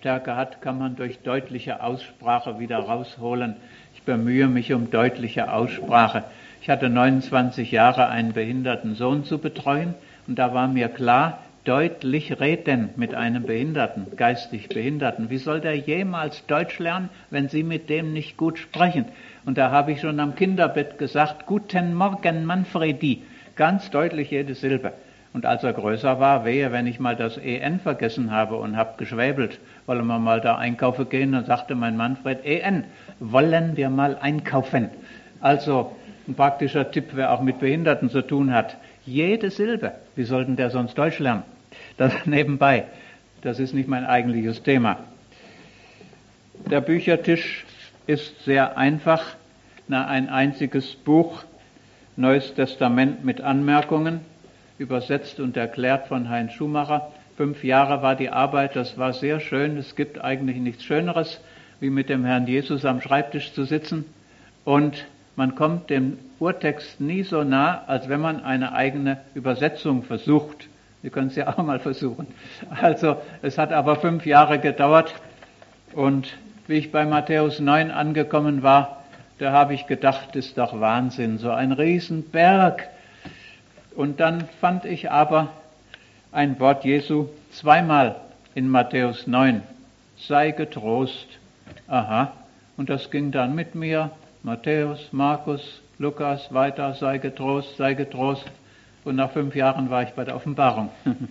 Lautstärke hat, kann man durch deutliche Aussprache wieder rausholen. Ich bemühe mich um deutliche Aussprache. Ich hatte 29 Jahre einen behinderten Sohn zu betreuen und da war mir klar, deutlich reden mit einem Behinderten, geistig Behinderten. Wie soll der jemals Deutsch lernen, wenn Sie mit dem nicht gut sprechen? Und da habe ich schon am Kinderbett gesagt, Guten Morgen, Manfredi, ganz deutlich jede Silbe. Und als er größer war, wehe, wenn ich mal das EN vergessen habe und habe geschwäbelt, wollen wir mal da einkaufen gehen, dann sagte mein Manfred, EN, wollen wir mal einkaufen. Also ein praktischer Tipp, wer auch mit Behinderten zu tun hat. Jede Silbe, wie sollten der sonst Deutsch lernen? Das nebenbei, das ist nicht mein eigentliches Thema. Der Büchertisch ist sehr einfach, ein einziges Buch, Neues Testament mit Anmerkungen, übersetzt und erklärt von Heinz Schumacher. 5 Jahre war die Arbeit, das war sehr schön. Es gibt eigentlich nichts Schöneres, wie mit dem Herrn Jesus am Schreibtisch zu sitzen. Und man kommt dem Urtext nie so nah, als wenn man eine eigene Übersetzung versucht. Sie können es ja auch mal versuchen. Also, es hat aber 5 Jahre gedauert. Und wie ich bei Matthäus 9 angekommen war, da habe ich gedacht, ist doch Wahnsinn, so ein Riesenberg. Und dann fand ich aber ein Wort Jesu 2-mal in Matthäus 9. Sei getrost. Aha. Und das ging dann mit mir. Matthäus, Markus, Lukas, weiter, sei getrost, sei getrost. Und nach 5 Jahren war ich bei der Offenbarung.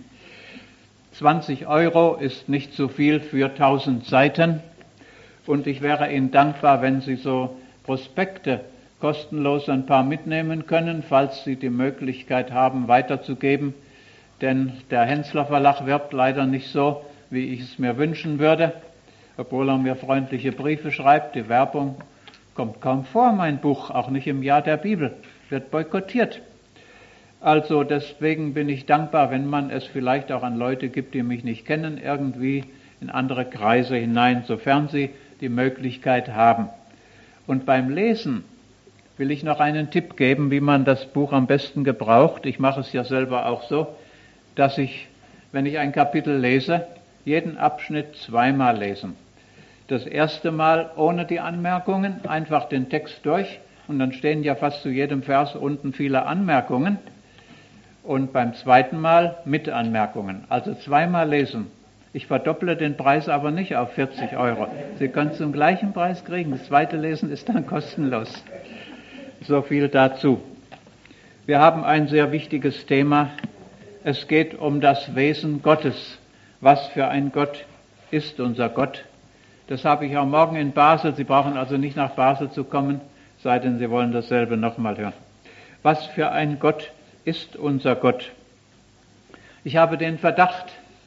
20 € ist nicht so viel für 1000 Seiten. Und ich wäre Ihnen dankbar, wenn Sie so Prospekte kostenlos ein paar mitnehmen können, falls Sie die Möglichkeit haben, weiterzugeben. Denn der Hensler Verlag wirbt leider nicht so, wie ich es mir wünschen würde, obwohl er mir freundliche Briefe schreibt. Die Werbung kommt kaum vor, mein Buch, auch nicht im Jahr der Bibel, wird boykottiert. Also deswegen bin ich dankbar, wenn man es vielleicht auch an Leute gibt, die mich nicht kennen, irgendwie in andere Kreise hinein, sofern sie die Möglichkeit haben. Und beim Lesen will ich noch einen Tipp geben, wie man das Buch am besten gebraucht. Ich mache es ja selber auch so, dass ich, wenn ich ein Kapitel lese, jeden Abschnitt 2-mal lesen. Das erste Mal ohne die Anmerkungen, einfach den Text durch und dann stehen ja fast zu jedem Vers unten viele Anmerkungen. Und beim zweiten Mal mit Anmerkungen, also 2-mal lesen. Ich verdopple den Preis aber nicht auf 40 €. Sie können es zum gleichen Preis kriegen. Das zweite Lesen ist dann kostenlos. So viel dazu. Wir haben ein sehr wichtiges Thema. Es geht um das Wesen Gottes. Was für ein Gott ist unser Gott? Das habe ich auch morgen in Basel. Sie brauchen also nicht nach Basel zu kommen, sei denn Sie wollen dasselbe nochmal hören. Was für ein Gott ist unser Gott? Ich habe den Verdacht,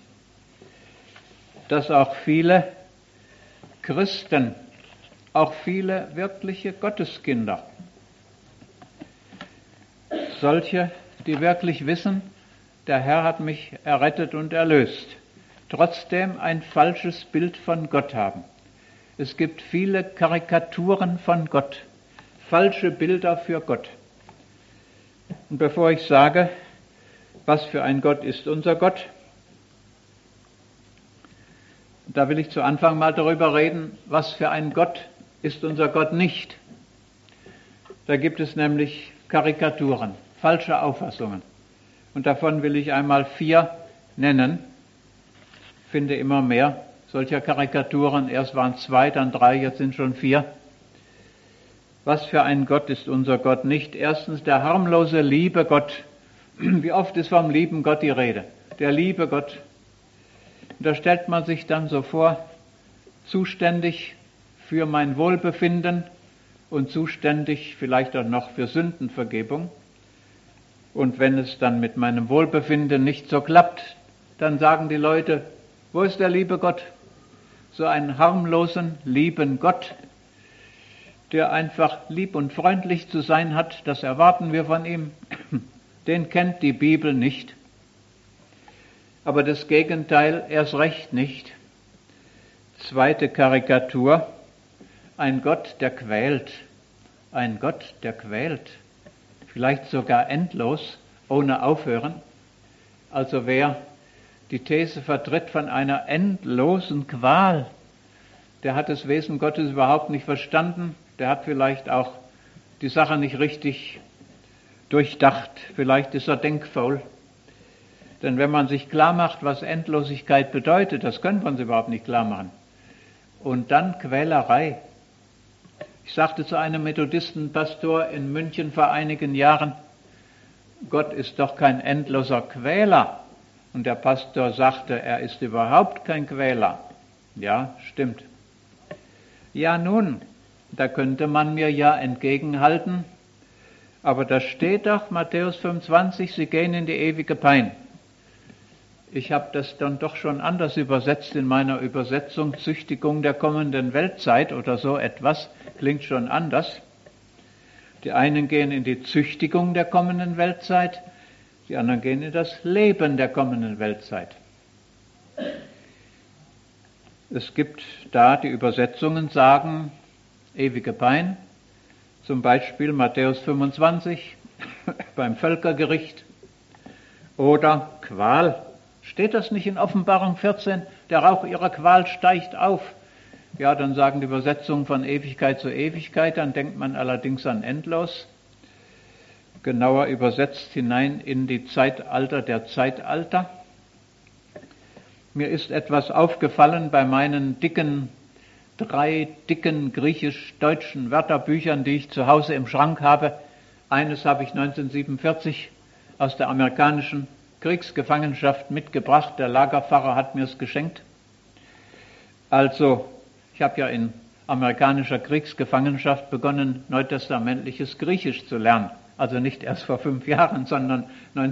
dass auch viele Christen, auch viele wirkliche Gotteskinder, solche, die wirklich wissen, der Herr hat mich errettet und erlöst, trotzdem ein falsches Bild von Gott haben. Es gibt viele Karikaturen von Gott, falsche Bilder für Gott. Und bevor ich sage, was für ein Gott ist unser Gott, da will ich zu Anfang mal darüber reden, was für ein Gott ist unser Gott nicht. Da gibt es nämlich Karikaturen, falsche Auffassungen. Und davon will ich einmal 4 nennen. Ich finde immer mehr solcher Karikaturen. Erst waren es 2, dann 3, jetzt sind schon 4. Was für ein Gott ist unser Gott nicht? Erstens der harmlose, liebe Gott. Wie oft ist vom lieben Gott die Rede? Der liebe Gott. Und da stellt man sich dann so vor, zuständig für mein Wohlbefinden und zuständig vielleicht auch noch für Sündenvergebung. Und wenn es dann mit meinem Wohlbefinden nicht so klappt, dann sagen die Leute, wo ist der liebe Gott? So einen harmlosen, lieben Gott, der einfach lieb und freundlich zu sein hat, das erwarten wir von ihm, den kennt die Bibel nicht. Aber das Gegenteil erst recht nicht. Zweite Karikatur, ein Gott, der quält. Ein Gott, der quält. Vielleicht sogar endlos, ohne Aufhören. Also wer die These vertritt von einer endlosen Qual. Der hat das Wesen Gottes überhaupt nicht verstanden. Der hat vielleicht auch die Sache nicht richtig durchdacht. Vielleicht ist er denkfaul. Denn wenn man sich klar macht, was Endlosigkeit bedeutet, das können wir uns überhaupt nicht klar machen. Und dann Quälerei. Ich sagte zu einem Methodistenpastor in München vor einigen Jahren, Gott ist doch kein endloser Quäler. Und der Pastor sagte, er ist überhaupt kein Quäler. Ja, stimmt. Ja nun, da könnte man mir ja entgegenhalten, aber da steht doch, Matthäus 25, sie gehen in die ewige Pein. Ich habe das dann doch schon anders übersetzt in meiner Übersetzung, Züchtigung der kommenden Weltzeit oder so etwas, klingt schon anders. Die einen gehen in die Züchtigung der kommenden Weltzeit, die anderen gehen in das Leben der kommenden Weltzeit. Es gibt da, die Übersetzungen sagen, ewige Pein, zum Beispiel Matthäus 25 beim Völkergericht oder Qual. Steht das nicht in Offenbarung 14? Der Rauch ihrer Qual steigt auf. Ja, dann sagen die Übersetzungen von Ewigkeit zu Ewigkeit, dann denkt man allerdings an endlos. Genauer übersetzt hinein in die Zeitalter der Zeitalter. Mir ist etwas aufgefallen bei meinen drei dicken griechisch-deutschen Wörterbüchern, die ich zu Hause im Schrank habe. Eines habe ich 1947 aus der amerikanischen Kriegsgefangenschaft mitgebracht. Der Lagerpfarrer hat mir es geschenkt. Also, ich habe ja in amerikanischer Kriegsgefangenschaft begonnen, neutestamentliches Griechisch zu lernen. Also nicht erst vor 5 Jahren, sondern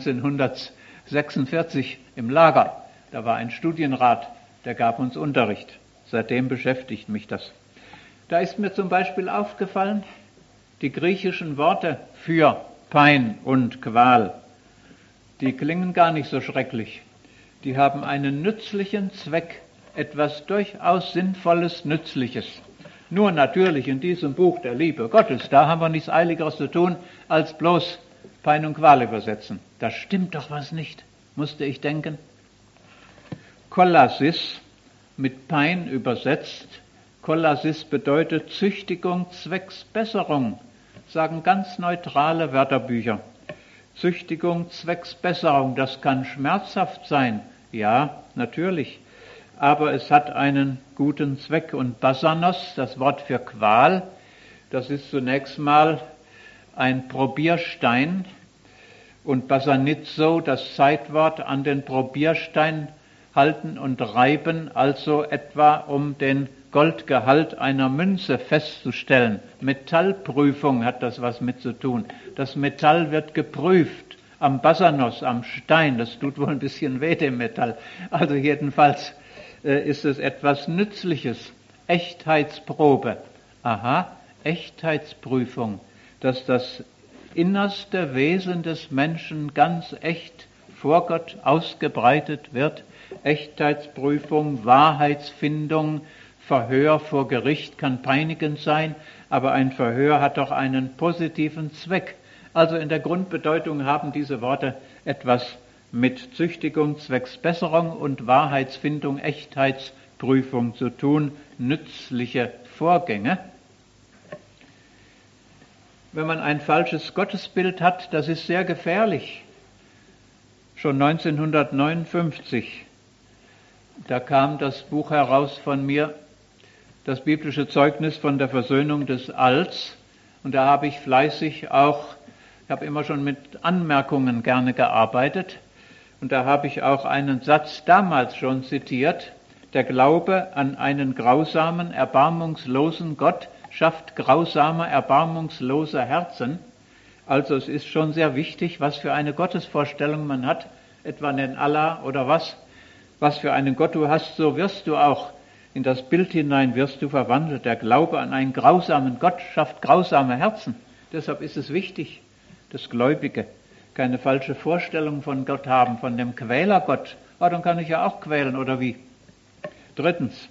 1946 im Lager. Da war ein Studienrat, der gab uns Unterricht. Seitdem beschäftigt mich das. Da ist mir zum Beispiel aufgefallen, die griechischen Worte für Pein und Qual, die klingen gar nicht so schrecklich. Die haben einen nützlichen Zweck, etwas durchaus Sinnvolles, Nützliches. Nur natürlich in diesem Buch der Liebe Gottes, da haben wir nichts Eiligeres zu tun, als bloß Pein und Qual übersetzen. Da stimmt doch was nicht, musste ich denken. Kollasis, mit Pein übersetzt. Kollasis bedeutet Züchtigung zwecks Besserung, sagen ganz neutrale Wörterbücher. Züchtigung zwecks Besserung, das kann schmerzhaft sein. Ja, natürlich. Aber es hat einen guten Zweck. Und Basanos, das Wort für Qual, das ist zunächst mal ein Probierstein. Und Basanizo, das Zeitwort, an den Probierstein halten und reiben, also etwa um den Goldgehalt einer Münze festzustellen. Metallprüfung hat das was mit zu tun. Das Metall wird geprüft am Basanos, am Stein. Das tut wohl ein bisschen weh, dem Metall. Also jedenfalls ist es etwas Nützliches. Echtheitsprobe. Aha, Echtheitsprüfung. Dass das innerste Wesen des Menschen ganz echt vor Gott ausgebreitet wird. Echtheitsprüfung, Wahrheitsfindung, Verhör vor Gericht kann peinigend sein, aber ein Verhör hat doch einen positiven Zweck. Also in der Grundbedeutung haben diese Worte etwas mit Züchtigung, zwecks Besserung und Wahrheitsfindung, Echtheitsprüfung zu tun, nützliche Vorgänge. Wenn man ein falsches Gottesbild hat, das ist sehr gefährlich. Schon 1959, da kam das Buch heraus von mir, das biblische Zeugnis von der Versöhnung des Alls. Und da habe ich fleißig auch, ich habe immer schon mit Anmerkungen gerne gearbeitet. Und da habe ich auch einen Satz damals schon zitiert. Der Glaube an einen grausamen, erbarmungslosen Gott schafft grausame, erbarmungslose Herzen. Also es ist schon sehr wichtig, was für eine Gottesvorstellung man hat, etwa an Allah oder was für einen Gott du hast, so wirst du auch in das Bild hinein wirst du verwandelt. Der Glaube an einen grausamen Gott schafft grausame Herzen. Deshalb ist es wichtig, dass Gläubige keine falsche Vorstellung von Gott haben, von dem Quälergott. Oh, dann kann ich ja auch quälen, oder wie? Drittens.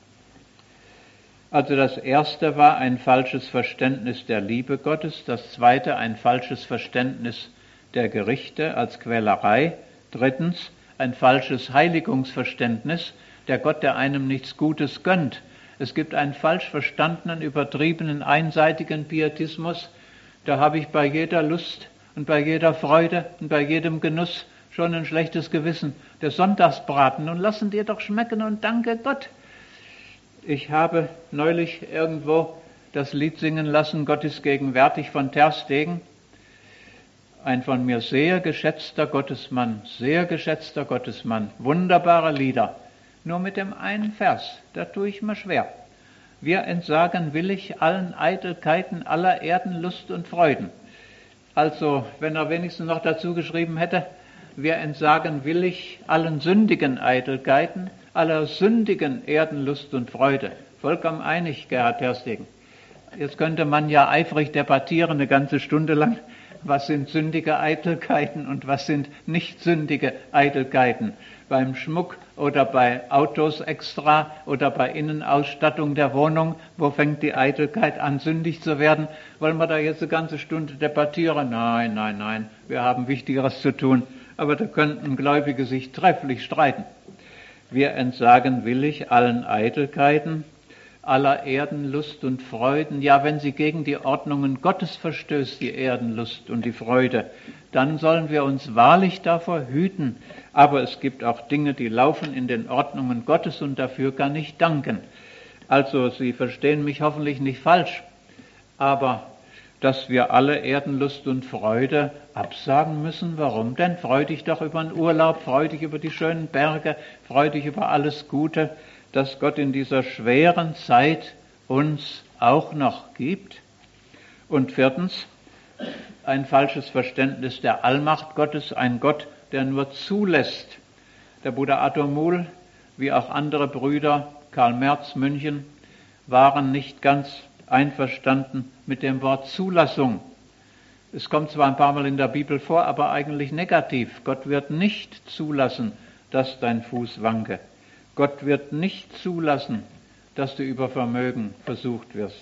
Also das erste war ein falsches Verständnis der Liebe Gottes, das zweite ein falsches Verständnis der Gerichte als Quälerei, drittens ein falsches Heiligungsverständnis, der Gott, der einem nichts Gutes gönnt. Es gibt einen falsch verstandenen, übertriebenen, einseitigen Pietismus. Da habe ich bei jeder Lust und bei jeder Freude und bei jedem Genuss schon ein schlechtes Gewissen. Der Sonntagsbraten, nun lassen dir doch schmecken und danke Gott. Ich habe neulich irgendwo das Lied singen lassen, Gott ist gegenwärtig von Ter Stegen. Ein von mir sehr geschätzter Gottesmann, wunderbare Lieder. Nur mit dem einen Vers, da tue ich mir schwer. Wir entsagen willig allen Eitelkeiten aller Erdenlust und Freuden. Also, wenn er wenigstens noch dazu geschrieben hätte, wir entsagen willig allen sündigen Eitelkeiten, aller sündigen Erdenlust und Freude. Vollkommen einig, Gerhard Terstegen. Jetzt könnte man ja eifrig debattieren, eine ganze Stunde lang, was sind sündige Eitelkeiten und was sind nicht sündige Eitelkeiten. Beim Schmuck oder bei Autos extra oder bei Innenausstattung der Wohnung, wo fängt die Eitelkeit an, sündig zu werden? Wollen wir da jetzt eine ganze Stunde debattieren? Nein, wir haben Wichtigeres zu tun. Aber da könnten Gläubige sich trefflich streiten. Wir entsagen willig allen Eitelkeiten, aller Erdenlust und Freuden. Ja, wenn sie gegen die Ordnungen Gottes verstößt, die Erdenlust und die Freude, dann sollen wir uns wahrlich davor hüten. Aber es gibt auch Dinge, die laufen in den Ordnungen Gottes und dafür kann ich danken. Also, Sie verstehen mich hoffentlich nicht falsch, aber dass wir alle Erdenlust und Freude absagen müssen. Warum denn? Freu dich doch über den Urlaub, freu dich über die schönen Berge, freu dich über alles Gute, das Gott in dieser schweren Zeit uns auch noch gibt. Und viertens, ein falsches Verständnis der Allmacht Gottes, ein Gott, der nur zulässt. Der Bruder Arthur Muhl, wie auch andere Brüder, Karl Merz, München, waren nicht ganz einverstanden mit dem Wort Zulassung. Es kommt zwar ein paar Mal in der Bibel vor, aber eigentlich negativ. Gott wird nicht zulassen, dass dein Fuß wanke. Gott wird nicht zulassen, dass du über Vermögen versucht wirst.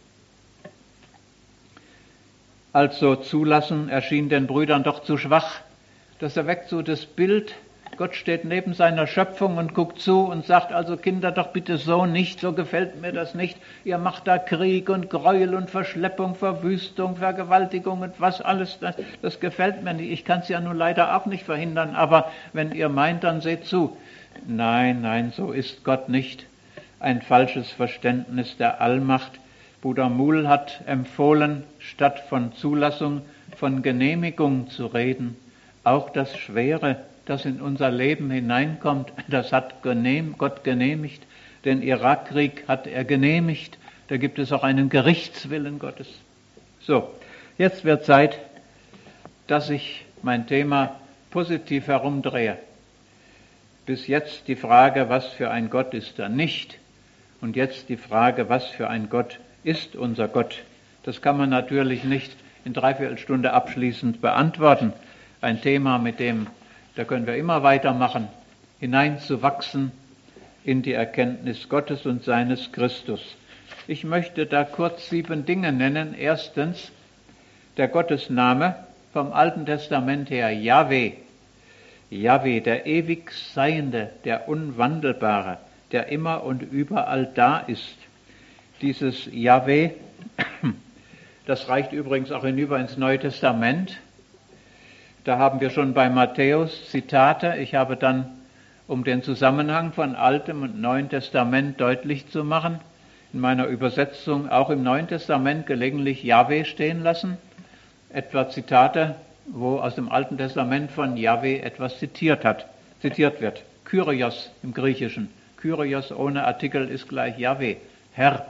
Also zulassen erschien den Brüdern doch zu schwach. Das erweckt so das Bild, Gott steht neben seiner Schöpfung und guckt zu und sagt, also Kinder, doch bitte so nicht, so gefällt mir das nicht. Ihr macht da Krieg und Gräuel und Verschleppung, Verwüstung, Vergewaltigung und was alles, das gefällt mir nicht. Ich kann es ja nun leider auch nicht verhindern, aber wenn ihr meint, dann seht zu. Nein, so ist Gott nicht. Ein falsches Verständnis der Allmacht. Bruder Muhl hat empfohlen, statt von Zulassung, von Genehmigung zu reden. Auch das Schwere, das in unser Leben hineinkommt, das hat Gott genehmigt. Den Irakkrieg hat er genehmigt. Da gibt es auch einen Gerichtswillen Gottes. So, jetzt wird Zeit, dass ich mein Thema positiv herumdrehe. Bis jetzt die Frage, was für ein Gott ist er nicht? Und jetzt die Frage, was für ein Gott ist unser Gott? Das kann man natürlich nicht in 3/4 Stunde abschließend beantworten. Ein Thema, mit dem, da können wir immer weitermachen, hineinzuwachsen in die Erkenntnis Gottes und seines Christus. Ich möchte da kurz 7 Dinge nennen. Erstens, der Gottesname vom Alten Testament her, Jahwe. Jahwe, der ewig Seiende, der Unwandelbare, der immer und überall da ist. Dieses Jahwe, das reicht übrigens auch hinüber ins Neue Testament. Da haben wir schon bei Matthäus Zitate. Ich habe dann, um den Zusammenhang von Altem und Neuen Testament deutlich zu machen, in meiner Übersetzung auch im Neuen Testament gelegentlich Jahwe stehen lassen. Etwa Zitate, wo aus dem Alten Testament von Jahwe etwas zitiert wird. Kyrios im Griechischen. Kyrios ohne Artikel ist gleich Jahwe, Herr.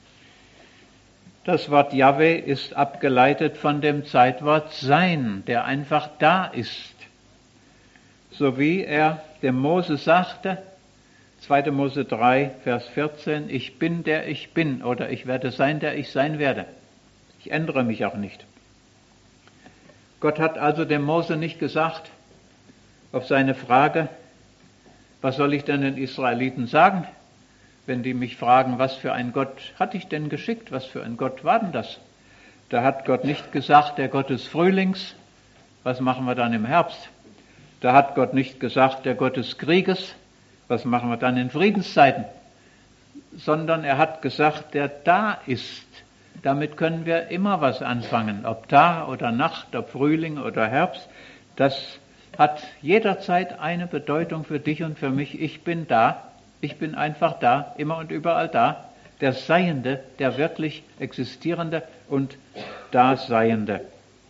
Das Wort Jahwe ist abgeleitet von dem Zeitwort Sein, der einfach da ist. So wie er dem Mose sagte, 2. Mose 3, Vers 14, ich bin, der ich bin, oder ich werde sein, der ich sein werde. Ich ändere mich auch nicht. Gott hat also dem Mose nicht gesagt, auf seine Frage, was soll ich denn den Israeliten sagen, wenn die mich fragen, was für ein Gott hatte ich denn geschickt, was für ein Gott war denn das? Da hat Gott nicht gesagt, der Gott des Frühlings, was machen wir dann im Herbst? Da hat Gott nicht gesagt, der Gott des Krieges, was machen wir dann in Friedenszeiten? Sondern er hat gesagt, der da ist. Damit können wir immer was anfangen, ob Tag oder Nacht, ob Frühling oder Herbst. Das hat jederzeit eine Bedeutung für dich und für mich. Ich bin da, ich bin einfach da, immer und überall da. Der Seiende, der wirklich Existierende und Daseiende.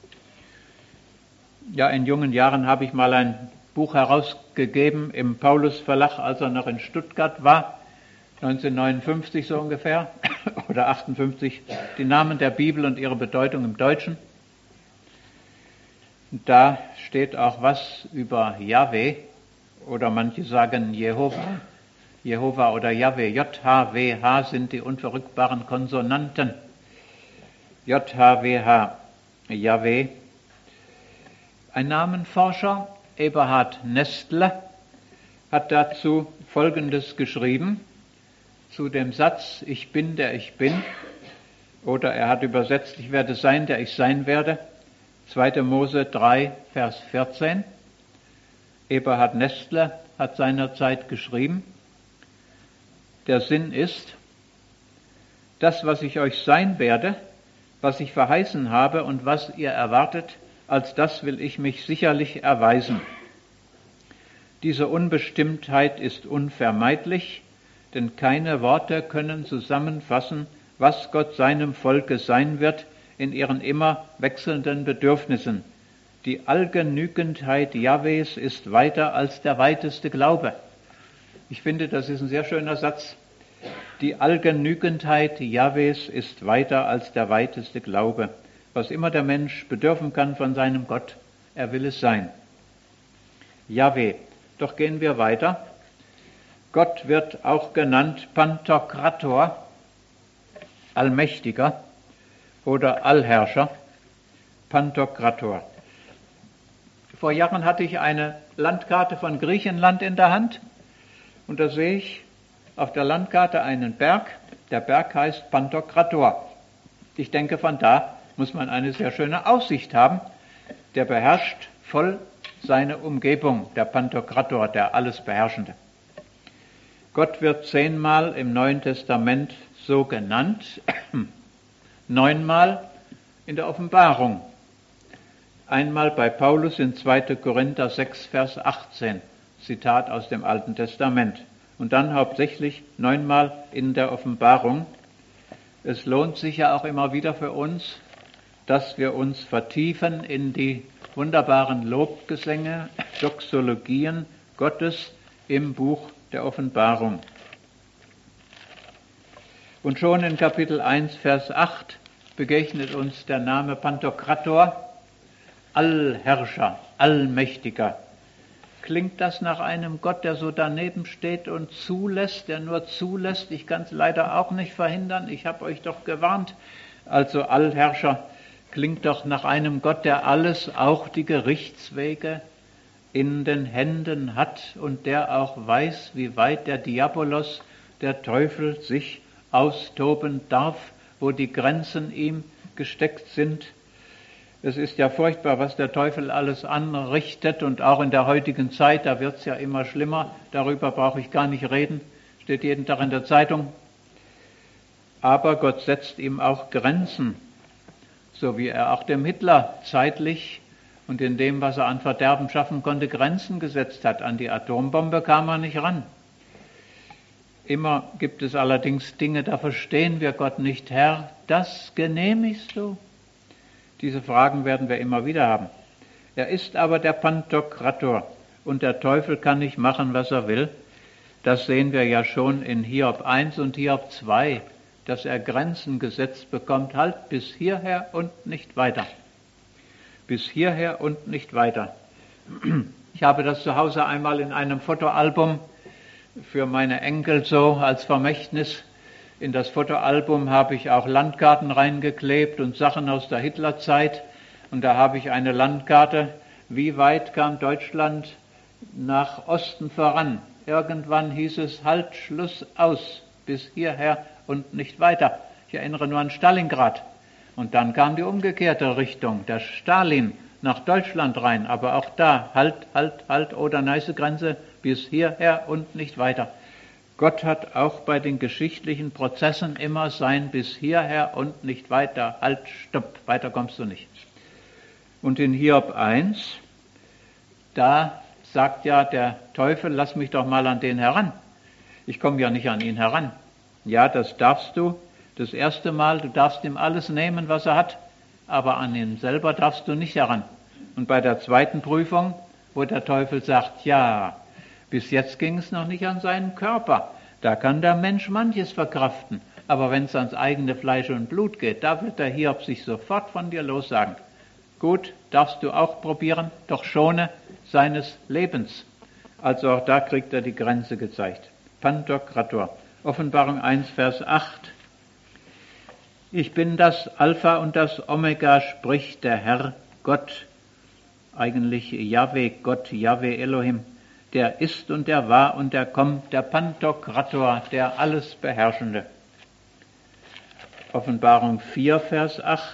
Ja, in jungen Jahren habe ich mal ein Buch herausgegeben im Paulus Verlag, als er noch in Stuttgart war, 1959 so ungefähr, oder 58, die Namen der Bibel und ihre Bedeutung im Deutschen. Und da steht auch was über Jahwe, oder manche sagen Jehova. Jehova oder Jahwe, J-H-W-H sind die unverrückbaren Konsonanten. J-H-W-H, Jahwe. Ein Namenforscher, Eberhard Nestler, hat dazu Folgendes geschrieben, zu dem Satz, ich bin, der ich bin, oder er hat übersetzt, ich werde sein, der ich sein werde, 2. Mose 3, Vers 14. Eberhard Nestler hat seinerzeit geschrieben, der Sinn ist, das, was ich euch sein werde, was ich verheißen habe und was ihr erwartet, als das will ich mich sicherlich erweisen. Diese Unbestimmtheit ist unvermeidlich, denn keine Worte können zusammenfassen, was Gott seinem Volke sein wird in ihren immer wechselnden Bedürfnissen. Die Allgenügendheit Jahwes ist weiter als der weiteste Glaube. Ich finde, das ist ein sehr schöner Satz. Die Allgenügendheit Jahwes ist weiter als der weiteste Glaube. Was immer der Mensch bedürfen kann von seinem Gott, er will es sein. Jahwe. Doch gehen wir weiter. Gott wird auch genannt Pantokrator, Allmächtiger oder Allherrscher. Pantokrator. Vor Jahren hatte ich eine Landkarte von Griechenland in der Hand und da sehe ich auf der Landkarte einen Berg. Der Berg heißt Pantokrator. Ich denke, von da muss man eine sehr schöne Aussicht haben. Der beherrscht voll seine Umgebung, der Pantokrator, der alles Beherrschende. Gott wird 10-mal im Neuen Testament so genannt, 9-mal in der Offenbarung. Einmal bei Paulus in 2. Korinther 6, Vers 18, Zitat aus dem Alten Testament. Und dann hauptsächlich 9-mal in der Offenbarung. Es lohnt sich ja auch immer wieder für uns, dass wir uns vertiefen in die wunderbaren Lobgesänge, Doxologien Gottes im Buch der Offenbarung. Und schon in Kapitel 1, Vers 8 begegnet uns der Name Pantokrator, Allherrscher, Allmächtiger. Klingt das nach einem Gott, der so daneben steht und zulässt, der nur zulässt? Ich kann es leider auch nicht verhindern, ich habe euch doch gewarnt. Also Allherrscher klingt doch nach einem Gott, der alles, auch die Gerichtswege, in den Händen hat und der auch weiß, wie weit der Diabolos, der Teufel, sich austoben darf, wo die Grenzen ihm gesteckt sind. Es ist ja furchtbar, was der Teufel alles anrichtet und auch in der heutigen Zeit, da wird es ja immer schlimmer, darüber brauche ich gar nicht reden, steht jeden Tag in der Zeitung. Aber Gott setzt ihm auch Grenzen, so wie er auch dem Hitler zeitlich und in dem, was er an Verderben schaffen konnte, Grenzen gesetzt hat. An die Atombombe kam er nicht ran. Immer gibt es allerdings Dinge, da verstehen wir Gott nicht. Herr, das genehmigst du? Diese Fragen werden wir immer wieder haben. Er ist aber der Pantokrator und der Teufel kann nicht machen, was er will. Das sehen wir ja schon in Hiob 1 und Hiob 2, dass er Grenzen gesetzt bekommt, halt bis hierher und nicht weiter. Bis hierher und nicht weiter. Ich habe das zu Hause einmal in einem Fotoalbum für meine Enkel so als Vermächtnis. In das Fotoalbum habe ich auch Landkarten reingeklebt und Sachen aus der Hitlerzeit. Und da habe ich eine Landkarte, wie weit kam Deutschland nach Osten voran. Irgendwann hieß es, halt, Schluss, aus, bis hierher und nicht weiter. Ich erinnere nur an Stalingrad. Und dann kam die umgekehrte Richtung. Der Stalin nach Deutschland rein, aber auch da halt, Oder-Neiße-Grenze bis hierher und nicht weiter. Gott hat auch bei den geschichtlichen Prozessen immer sein bis hierher und nicht weiter, halt, stopp, weiter kommst du nicht. Und in Hiob 1, da sagt ja der Teufel, lass mich doch mal an den heran. Ich komme ja nicht an ihn heran. Ja, das darfst du. Das erste Mal, du darfst ihm alles nehmen, was er hat, aber an ihn selber darfst du nicht heran. Und bei der zweiten Prüfung, wo der Teufel sagt, ja, bis jetzt ging es noch nicht an seinen Körper. Da kann der Mensch manches verkraften. Aber wenn es ans eigene Fleisch und Blut geht, da wird der Hiob sich sofort von dir lossagen. Gut, darfst du auch probieren, doch schone seines Lebens. Also auch da kriegt er die Grenze gezeigt. Pantokrator. Offenbarung 1, Vers 8. Ich bin das Alpha und das Omega, spricht der Herr Gott, eigentlich Jahwe Gott, Jahwe Elohim, der ist und der war und der kommt, der Pantokrator, der alles Beherrschende. Offenbarung 4, Vers 8.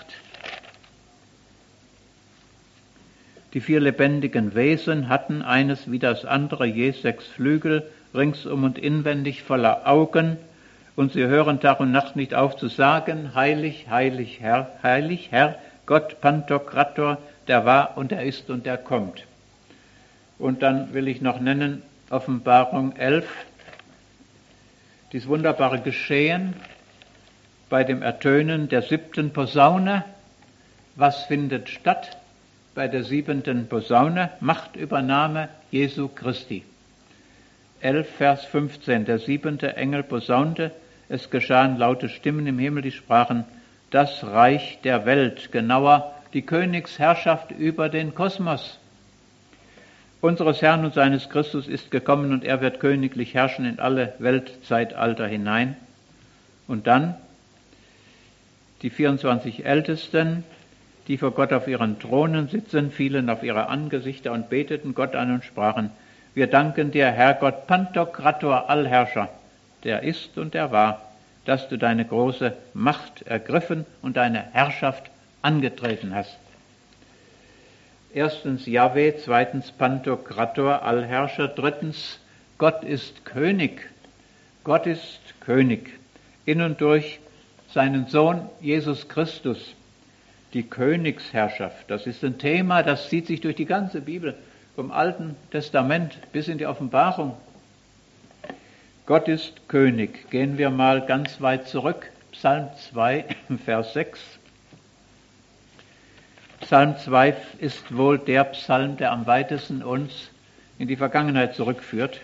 Die 4 lebendigen Wesen hatten eines wie das andere je 6 Flügel, ringsum und inwendig voller Augen, und sie hören Tag und Nacht nicht auf zu sagen, heilig, heilig Herr, Gott Pantokrator, der war und der ist und der kommt. Und dann will ich noch nennen, Offenbarung 11, dieses wunderbare Geschehen bei dem Ertönen der 7. Posaune. Was findet statt? Bei der 7. Posaune, Machtübernahme Jesu Christi. 11, Vers 15, der 7. Engel posaunte, es geschahen laute Stimmen im Himmel, die sprachen, das Reich der Welt, genauer die Königsherrschaft über den Kosmos unseres Herrn und seines Christus ist gekommen und er wird königlich herrschen in alle Weltzeitalter hinein. Und dann die 24 Ältesten, die vor Gott auf ihren Thronen sitzen, fielen auf ihre Angesichter und beteten Gott an und sprachen, wir danken dir, Herr Gott, Pantokrator, Allherrscher, der ist und der war, dass du deine große Macht ergriffen und deine Herrschaft angetreten hast. Erstens Jahwe, zweitens Pantokrator, Allherrscher, drittens Gott ist König. Gott ist König in und durch seinen Sohn Jesus Christus. Die Königsherrschaft, das ist ein Thema, das zieht sich durch die ganze Bibel, vom Alten Testament bis in die Offenbarung. Gott ist König. Gehen wir mal ganz weit zurück. Psalm 2, Vers 6. Psalm 2 ist wohl der Psalm, der am weitesten uns in die Vergangenheit zurückführt.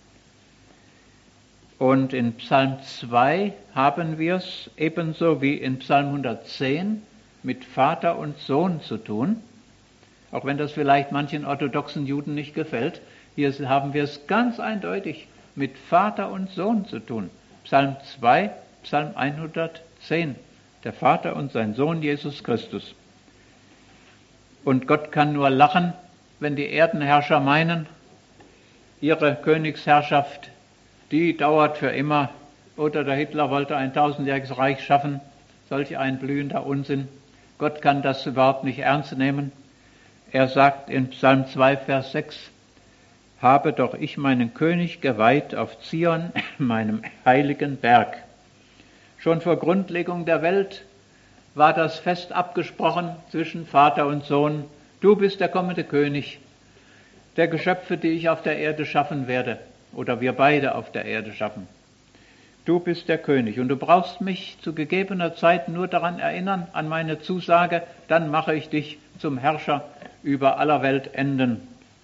Und in Psalm 2 haben wir es ebenso wie in Psalm 110 mit Vater und Sohn zu tun. Auch wenn das vielleicht manchen orthodoxen Juden nicht gefällt, hier haben wir es ganz eindeutig mit Vater und Sohn zu tun. Psalm 2, Psalm 110, der Vater und sein Sohn Jesus Christus. Und Gott kann nur lachen, wenn die Erdenherrscher meinen, ihre Königsherrschaft, die dauert für immer. Oder der Hitler wollte ein 1000-jähriges Reich schaffen. Solch ein blühender Unsinn. Gott kann das überhaupt nicht ernst nehmen. Er sagt in Psalm 2, Vers 6, habe doch ich meinen König geweiht auf Zion, meinem heiligen Berg. Schon vor Grundlegung der Welt war das fest abgesprochen zwischen Vater und Sohn. Du bist der kommende König der Geschöpfe, die ich auf der Erde schaffen werde, oder wir beide auf der Erde schaffen. Du bist der König und du brauchst mich zu gegebener Zeit nur daran erinnern, an meine Zusage, dann mache ich dich zum Herrscher über aller Welt Enden.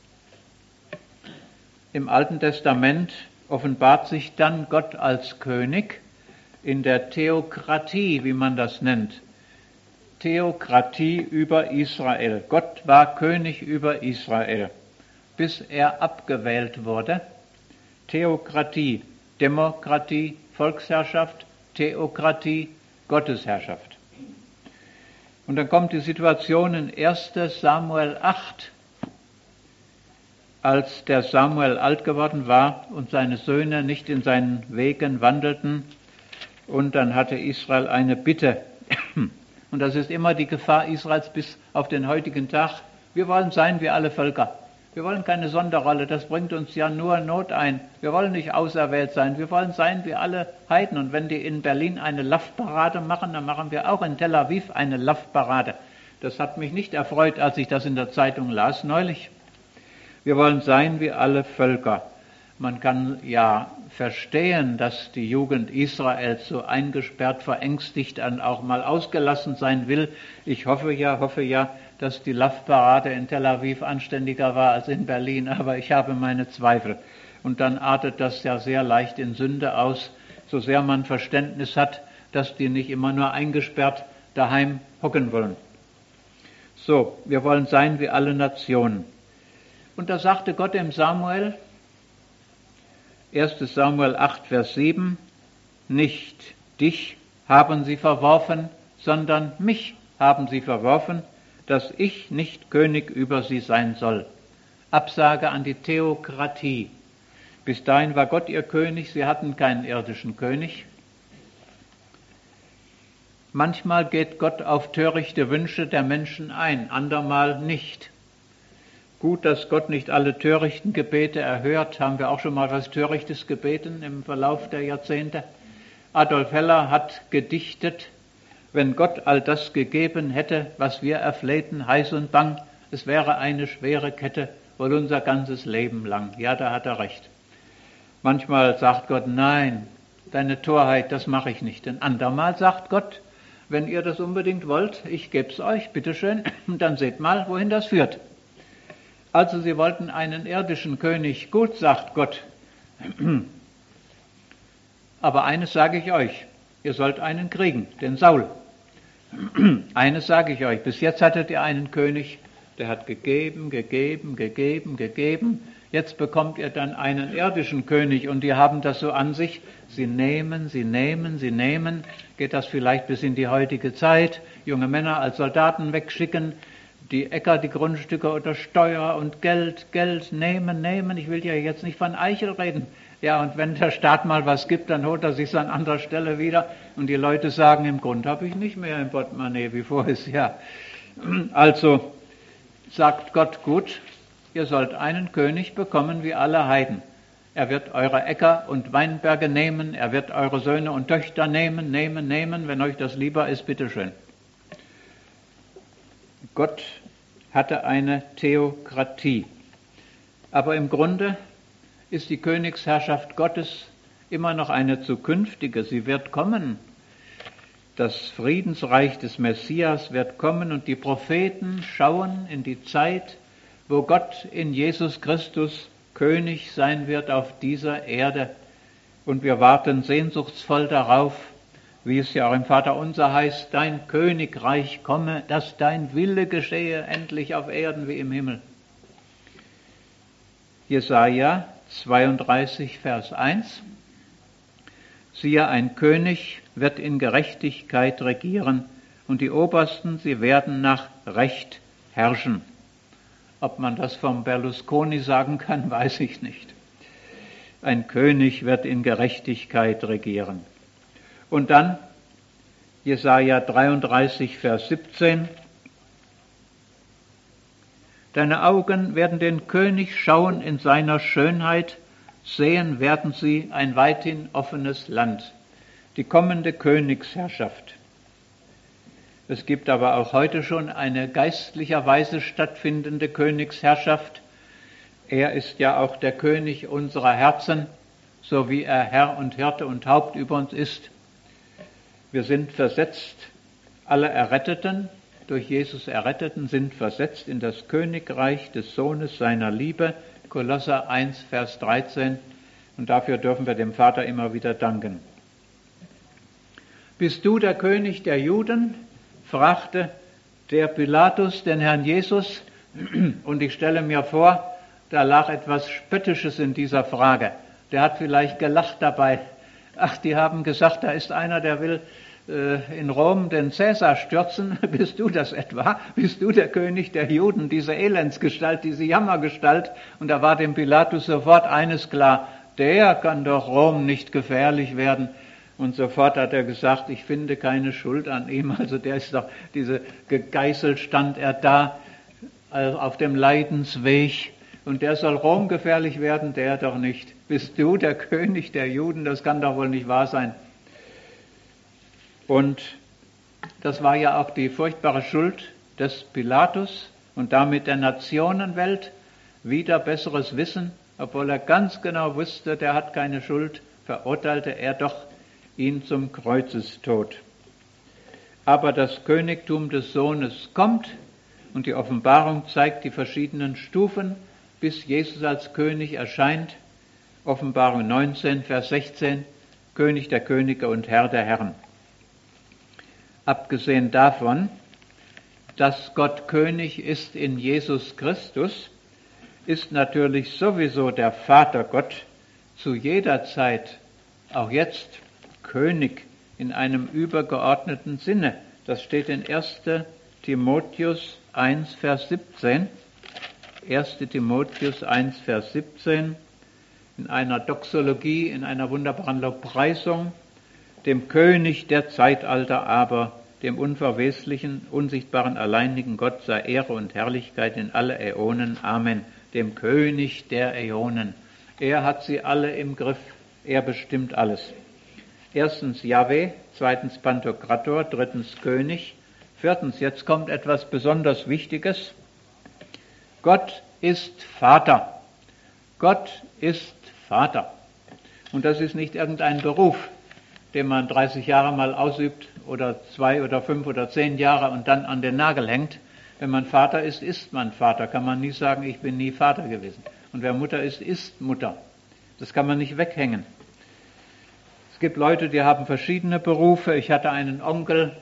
Im Alten Testament offenbart sich dann Gott als König in der Theokratie, wie man das nennt. Theokratie über Israel. Gott war König über Israel, bis er abgewählt wurde. Theokratie, Demokratie, Volksherrschaft, Theokratie, Gottesherrschaft. Und dann kommt die Situation in 1. Samuel 8, als der Samuel alt geworden war und seine Söhne nicht in seinen Wegen wandelten. Und dann hatte Israel eine Bitte. Und das ist immer die Gefahr Israels bis auf den heutigen Tag. Wir wollen sein wie alle Völker. Wir wollen keine Sonderrolle, das bringt uns ja nur Not ein. Wir wollen nicht auserwählt sein, wir wollen sein wie alle Heiden. Und wenn die in Berlin eine Love-Parade machen, dann machen wir auch in Tel Aviv eine Love-Parade. Das hat mich nicht erfreut, als ich das in der Zeitung las neulich. Wir wollen sein wie alle Völker. Man kann ja verstehen, dass die Jugend Israels so eingesperrt, verängstigt und auch mal ausgelassen sein will. Ich hoffe ja, dass die Love-Parade in Tel Aviv anständiger war als in Berlin, aber ich habe meine Zweifel. Und dann artet das ja sehr leicht in Sünde aus, so sehr man Verständnis hat, dass die nicht immer nur eingesperrt daheim hocken wollen. So, wir wollen sein wie alle Nationen. Und da sagte Gott dem Samuel, 1. Samuel 8, Vers 7, nicht dich haben sie verworfen, sondern mich haben sie verworfen, dass ich nicht König über sie sein soll. Absage an die Theokratie. Bis dahin war Gott ihr König, sie hatten keinen irdischen König. Manchmal geht Gott auf törichte Wünsche der Menschen ein, andermal nicht. Gut, dass Gott nicht alle törichten Gebete erhört. Haben wir auch schon mal was Törichtes gebeten im Verlauf der Jahrzehnte? Adolf Heller hat gedichtet, wenn Gott all das gegeben hätte, was wir erflehten, heiß und bang, es wäre eine schwere Kette, wohl unser ganzes Leben lang. Ja, da hat er recht. Manchmal sagt Gott, nein, deine Torheit, das mache ich nicht. Ein andermal sagt Gott, wenn ihr das unbedingt wollt, ich geb's euch, bitteschön, und dann seht mal, wohin das führt. Also sie wollten einen irdischen König, gut, sagt Gott. Aber eines sage ich euch, ihr sollt einen kriegen, den Saul. Eines sage ich euch, bis jetzt hattet ihr einen König, der hat gegeben. Jetzt bekommt ihr dann einen irdischen König und die haben das so an sich. Sie nehmen. Geht das vielleicht bis in die heutige Zeit? Junge Männer als Soldaten wegschicken, die Äcker, die Grundstücke unter Steuer und Geld nehmen. Ich will ja jetzt nicht von Eichel reden. Ja, und wenn der Staat mal was gibt, dann holt er sich an anderer Stelle wieder. Und die Leute sagen, im Grund habe ich nicht mehr im Portemonnaie wie voriges Jahr. Also sagt Gott, gut, ihr sollt einen König bekommen wie alle Heiden. Er wird eure Äcker und Weinberge nehmen, er wird eure Söhne und Töchter nehmen, wenn euch das lieber ist, bitteschön. Gott hatte eine Theokratie. Aber im Grunde ist die Königsherrschaft Gottes immer noch eine zukünftige. Sie wird kommen. Das Friedensreich des Messias wird kommen und die Propheten schauen in die Zeit, wo Gott in Jesus Christus König sein wird auf dieser Erde. Und wir warten sehnsuchtsvoll darauf, wie es ja auch im Vaterunser heißt, dein Königreich komme, dass dein Wille geschehe, endlich auf Erden wie im Himmel. Jesaja 32, Vers 1. Siehe, ein König wird in Gerechtigkeit regieren und die Obersten, sie werden nach Recht herrschen. Ob man das vom Berlusconi sagen kann, weiß ich nicht. Ein König wird in Gerechtigkeit regieren. Und dann Jesaja 33, Vers 17. Deine Augen werden den König schauen in seiner Schönheit, sehen werden sie ein weithin offenes Land, die kommende Königsherrschaft. Es gibt aber auch heute schon eine geistlicherweise stattfindende Königsherrschaft. Er ist ja auch der König unserer Herzen, so wie er Herr und Hirte und Haupt über uns ist. Wir sind versetzt, alle Erretteten, durch Jesus Erretteten, sind versetzt in das Königreich des Sohnes seiner Liebe, Kolosser 1, Vers 13. Und dafür dürfen wir dem Vater immer wieder danken. Bist du der König der Juden? Fragte der Pilatus den Herrn Jesus. Und ich stelle mir vor, da lag etwas Spöttisches in dieser Frage. Der hat vielleicht gelacht dabei. Ach, die haben gesagt, da ist einer, der will in Rom den Cäsar stürzen. Bist du das etwa? Bist du der König der Juden, diese Elendsgestalt, diese Jammergestalt? Und da war dem Pilatus sofort eines klar, der kann doch Rom nicht gefährlich werden. Und sofort hat er gesagt, ich finde keine Schuld an ihm. Also der ist doch, gegeißelt stand er da. auf dem Leidensweg. Und der soll Rom gefährlich werden, der doch nicht. Bist du der König der Juden? Das kann doch wohl nicht wahr sein. Und das war ja auch die furchtbare Schuld des Pilatus und damit der Nationenwelt. Wieder besseres Wissen, obwohl er ganz genau wusste, der hat keine Schuld, verurteilte er doch ihn zum Kreuzestod. Aber das Königtum des Sohnes kommt und die Offenbarung zeigt die verschiedenen Stufen, bis Jesus als König erscheint. Offenbarung 19, Vers 16, König der Könige und Herr der Herren. Abgesehen davon, dass Gott König ist in Jesus Christus, ist natürlich sowieso der Vater Gott zu jeder Zeit, auch jetzt, König in einem übergeordneten Sinne. Das steht in 1. Timotheus 1, Vers 17. 1. Timotheus 1, Vers 17, in einer Doxologie, in einer wunderbaren Lobpreisung, dem König der Zeitalter aber, dem unverweslichen, unsichtbaren, alleinigen Gott sei Ehre und Herrlichkeit in alle Äonen. Amen. Dem König der Äonen. Er hat sie alle im Griff. Er bestimmt alles. Erstens Jahwe, zweitens Pantokrator, drittens König. Viertens, jetzt kommt etwas besonders Wichtiges. Gott ist Vater. Gott ist Vater. Und das ist nicht irgendein Beruf, den man 30 Jahre mal ausübt oder 2 oder 5 oder 10 Jahre und dann an den Nagel hängt. Wenn man Vater ist, ist man Vater. Kann man nie sagen, ich bin nie Vater gewesen. Und wer Mutter ist Mutter. Das kann man nicht weghängen. Es gibt Leute, die haben verschiedene Berufe. Ich hatte einen Onkel,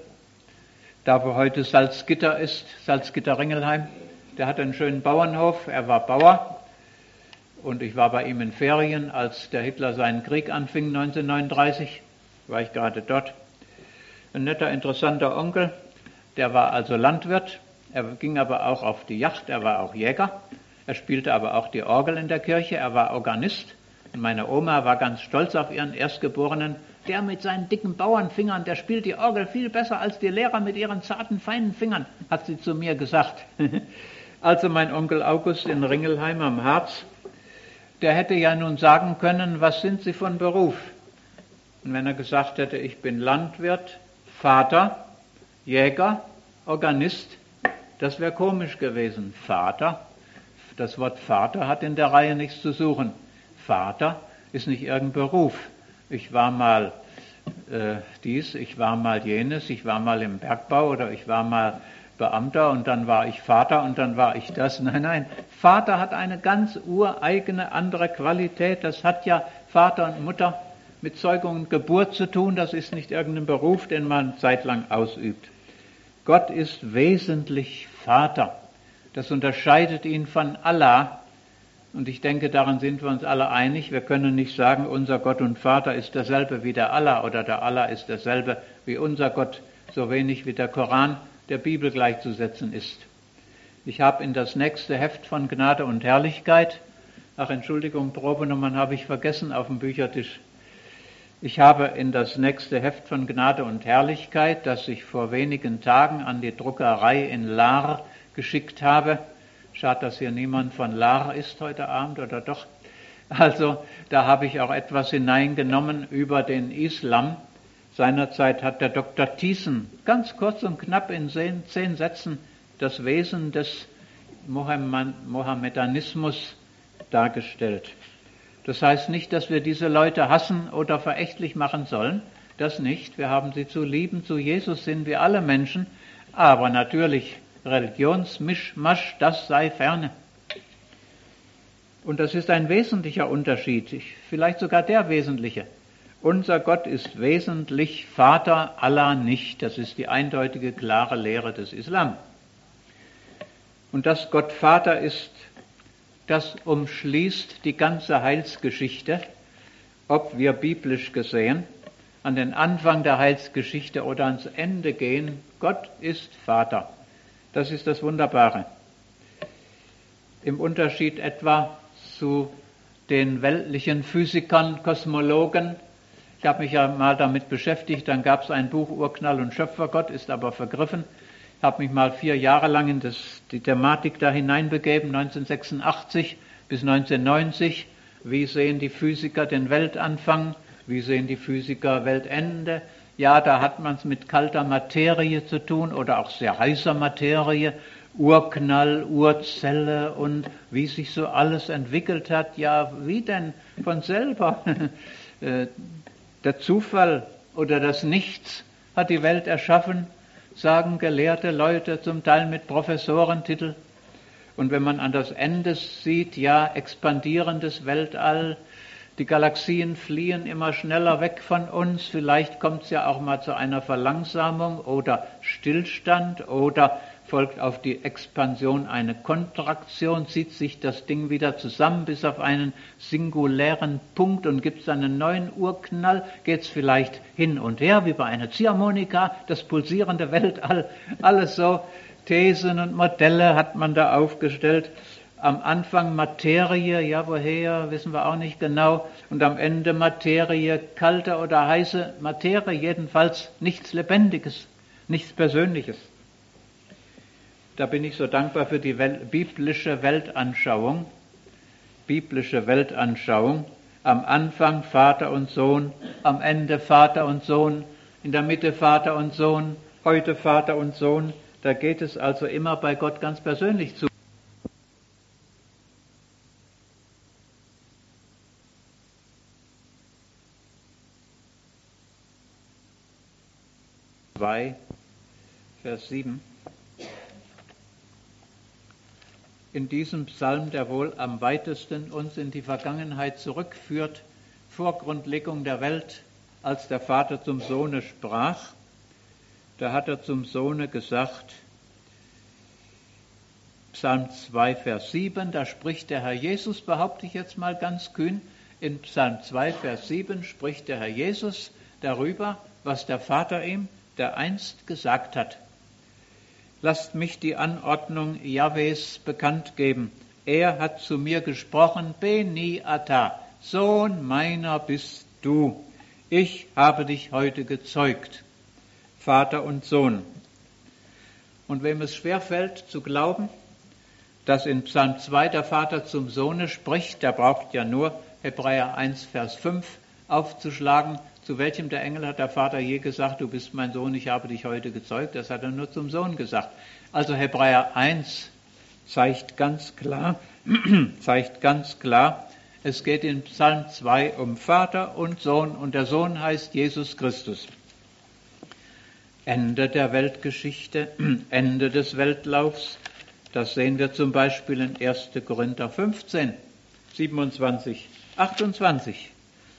da wo heute Salzgitter ist, Salzgitter-Ringelheim. Der hatte einen schönen Bauernhof. Er war Bauer. Und ich war bei ihm in Ferien, als der Hitler seinen Krieg anfing, 1939. War ich gerade dort. Ein netter, interessanter Onkel. Der war also Landwirt. Er ging aber auch auf die Yacht. Er war auch Jäger. Er spielte aber auch die Orgel in der Kirche. Er war Organist. Und meine Oma war ganz stolz auf ihren Erstgeborenen. Der mit seinen dicken Bauernfingern, der spielt die Orgel viel besser als die Lehrer mit ihren zarten, feinen Fingern, hat sie zu mir gesagt. Also mein Onkel August in Ringelheim am Harz, der hätte ja nun sagen können, was sind Sie von Beruf? Und wenn er gesagt hätte, ich bin Landwirt, Vater, Jäger, Organist, das wäre komisch gewesen. Vater, das Wort Vater hat in der Reihe nichts zu suchen. Vater ist nicht irgendein Beruf. Ich war mal dies, ich war mal jenes, ich war mal im Bergbau oder ich war mal Beamter und dann war ich Vater und dann war ich das. Nein, Vater hat eine ganz ureigene andere Qualität. Das hat ja Vater und Mutter mit Zeugung und Geburt zu tun. Das ist nicht irgendein Beruf, den man zeitlang ausübt. Gott ist wesentlich Vater. Das unterscheidet ihn von Allah. Und ich denke, daran sind wir uns alle einig. Wir können nicht sagen, unser Gott und Vater ist derselbe wie der Allah oder der Allah ist derselbe wie unser Gott, so wenig wie der Koran der Bibel gleichzusetzen ist. Ich habe in das nächste Heft von Gnade und Herrlichkeit, Entschuldigung, Probenummern habe ich vergessen auf dem Büchertisch. Ich habe in das nächste Heft von Gnade und Herrlichkeit, das ich vor wenigen Tagen an die Druckerei in Lahr geschickt habe. Schade, dass hier niemand von Lahr ist heute Abend, oder doch? Also, da habe ich auch etwas hineingenommen über den Islam. Seinerzeit hat der Dr. Thiessen ganz kurz und knapp in 10 Sätzen das Wesen des Mohammedanismus dargestellt. Das heißt nicht, dass wir diese Leute hassen oder verächtlich machen sollen. Das nicht. Wir haben sie zu lieben. Zu Jesus sind wir alle Menschen. Aber natürlich Religionsmischmasch, das sei ferne. Und das ist ein wesentlicher Unterschied. Vielleicht sogar der wesentliche. Unser Gott ist wesentlich Vater, Allah nicht. Das ist die eindeutige, klare Lehre des Islam. Und dass Gott Vater ist, das umschließt die ganze Heilsgeschichte, ob wir biblisch gesehen an den Anfang der Heilsgeschichte oder ans Ende gehen. Gott ist Vater. Das ist das Wunderbare. Im Unterschied etwa zu den weltlichen Physikern, Kosmologen. Ich habe mich ja mal damit beschäftigt, dann gab es ein Buch Urknall und Schöpfergott, ist aber vergriffen. habe mich mal 4 Jahre lang in die Thematik da hineinbegeben, 1986 bis 1990. Wie sehen die Physiker den Weltanfang? Wie sehen die Physiker Weltende? Ja, da hat man es mit kalter Materie zu tun oder auch sehr heißer Materie, Urknall, Urzelle und wie sich so alles entwickelt hat. Ja, wie denn von selber? Der Zufall oder das Nichts hat die Welt erschaffen, sagen gelehrte Leute, zum Teil mit Professorentitel. Und wenn man an das Ende sieht, ja, expandierendes Weltall, die Galaxien fliehen immer schneller weg von uns, vielleicht kommt es ja auch mal zu einer Verlangsamung oder Stillstand oder folgt auf die Expansion eine Kontraktion, zieht sich das Ding wieder zusammen bis auf einen singulären Punkt und gibt es einen neuen Urknall, geht es vielleicht hin und her wie bei einer Ziehharmonika, das pulsierende Weltall, alles so. Thesen und Modelle hat man da aufgestellt. Am Anfang Materie, ja woher, wissen wir auch nicht genau. Und am Ende Materie, kalte oder heiße Materie, jedenfalls nichts Lebendiges, nichts Persönliches. Da bin ich so dankbar für die biblische Weltanschauung. Biblische Weltanschauung. Am Anfang Vater und Sohn, am Ende Vater und Sohn, in der Mitte Vater und Sohn, heute Vater und Sohn. Da geht es also immer bei Gott ganz persönlich zu. Vers 7. In diesem Psalm, der wohl am weitesten uns in die Vergangenheit zurückführt, vor Grundlegung der Welt, als der Vater zum Sohne sprach, da hat er zum Sohne gesagt, Psalm 2, Vers 7, da spricht der Herr Jesus, behaupte ich jetzt mal ganz kühn, in Psalm 2, Vers 7 spricht der Herr Jesus darüber, was der Vater ihm dereinst gesagt hat. Lasst mich die Anordnung Jahwes bekannt geben. Er hat zu mir gesprochen, Beni Ata, Sohn meiner bist du. Ich habe dich heute gezeugt. Vater und Sohn. Und wem es schwerfällt zu glauben, dass in Psalm 2 der Vater zum Sohne spricht, der braucht ja nur Hebräer 1, Vers 5 aufzuschlagen. Zu welchem der Engel hat der Vater je gesagt, du bist mein Sohn, ich habe dich heute gezeugt? Das hat er nur zum Sohn gesagt. Also Hebräer 1 zeigt ganz klar, es geht in Psalm 2 um Vater und Sohn und der Sohn heißt Jesus Christus. Ende der Weltgeschichte, Ende des Weltlaufs, das sehen wir zum Beispiel in 1. Korinther 15, 27, 28.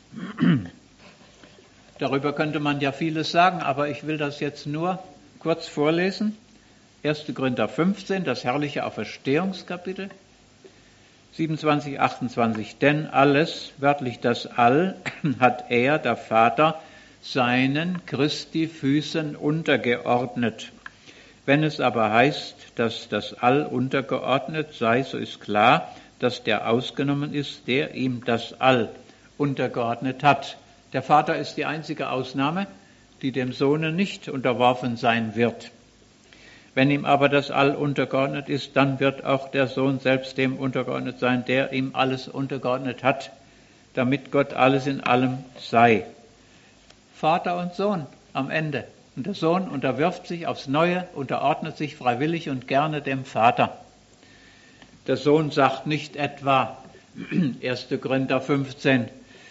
Darüber könnte man ja vieles sagen, aber ich will das jetzt nur kurz vorlesen. 1. Korinther 15, das herrliche Auferstehungskapitel, 27, 28. Denn alles, wörtlich das All, hat er, der Vater, seinen Christi Füßen untergeordnet. Wenn es aber heißt, dass das All untergeordnet sei, so ist klar, dass der ausgenommen ist, der ihm das All untergeordnet hat. Der Vater ist die einzige Ausnahme, die dem Sohne nicht unterworfen sein wird. Wenn ihm aber das All untergeordnet ist, dann wird auch der Sohn selbst dem untergeordnet sein, der ihm alles untergeordnet hat, damit Gott alles in allem sei. Vater und Sohn am Ende. Und der Sohn unterwirft sich aufs Neue, unterordnet sich freiwillig und gerne dem Vater. Der Sohn sagt nicht etwa, 1. Korinther 15,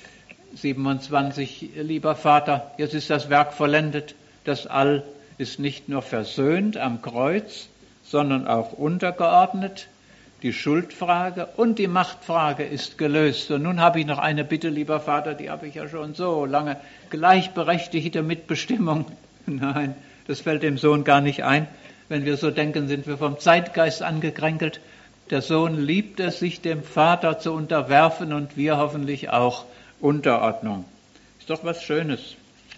27, lieber Vater, jetzt ist das Werk vollendet. Das All ist nicht nur versöhnt am Kreuz, sondern auch untergeordnet. Die Schuldfrage und die Machtfrage ist gelöst. Und nun habe ich noch eine Bitte, lieber Vater, die habe ich ja schon so lange. Gleichberechtigte Mitbestimmung. Nein, das fällt dem Sohn gar nicht ein. Wenn wir so denken, sind wir vom Zeitgeist angekränkelt. Der Sohn liebt es, sich dem Vater zu unterwerfen und wir hoffentlich auch. Unterordnung. Ist doch was Schönes.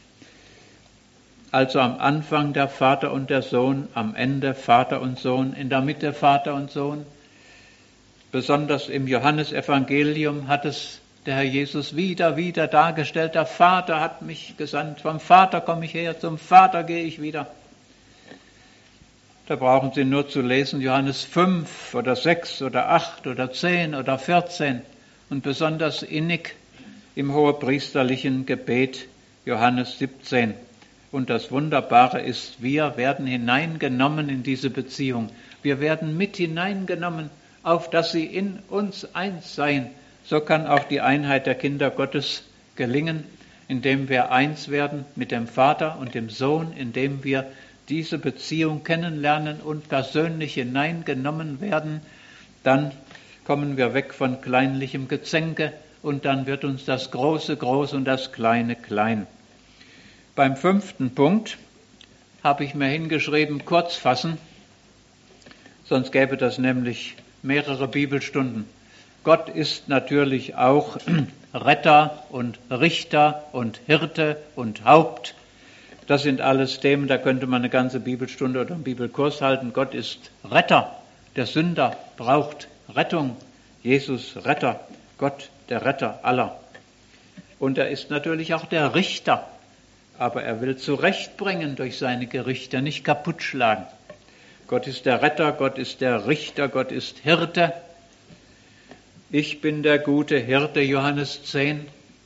Also am Anfang der Vater und der Sohn, am Ende Vater und Sohn, in der Mitte Vater und Sohn. Besonders im Johannesevangelium hat es der Herr Jesus wieder dargestellt. Der Vater hat mich gesandt. Vom Vater komme ich her, zum Vater gehe ich wieder. Da brauchen Sie nur zu lesen Johannes 5 oder 6 oder 8 oder 10 oder 14 und besonders innig im hohepriesterlichen Gebet Johannes 17. Und das Wunderbare ist, wir werden hineingenommen in diese Beziehung. Wir werden mit hineingenommen, auf dass sie in uns eins seien. So kann auch die Einheit der Kinder Gottes gelingen, indem wir eins werden mit dem Vater und dem Sohn, indem wir diese Beziehung kennenlernen und persönlich hineingenommen werden. Dann kommen wir weg von kleinlichem Gezänke und dann wird uns das Große groß und das Kleine klein. Beim 5. Punkt habe ich mir hingeschrieben, kurz fassen, sonst gäbe das nämlich mehrere Bibelstunden. Gott ist natürlich auch Retter und Richter und Hirte und Haupt. Das sind alles Themen, da könnte man eine ganze Bibelstunde oder einen Bibelkurs halten. Gott ist Retter. Der Sünder braucht Rettung. Jesus Retter. Gott der Retter aller. Und er ist natürlich auch der Richter. Aber er will zurechtbringen durch seine Gerichte, nicht kaputt schlagen. Gott ist der Retter, Gott ist der Richter, Gott ist Hirte. Ich bin der gute Hirte, Johannes 10.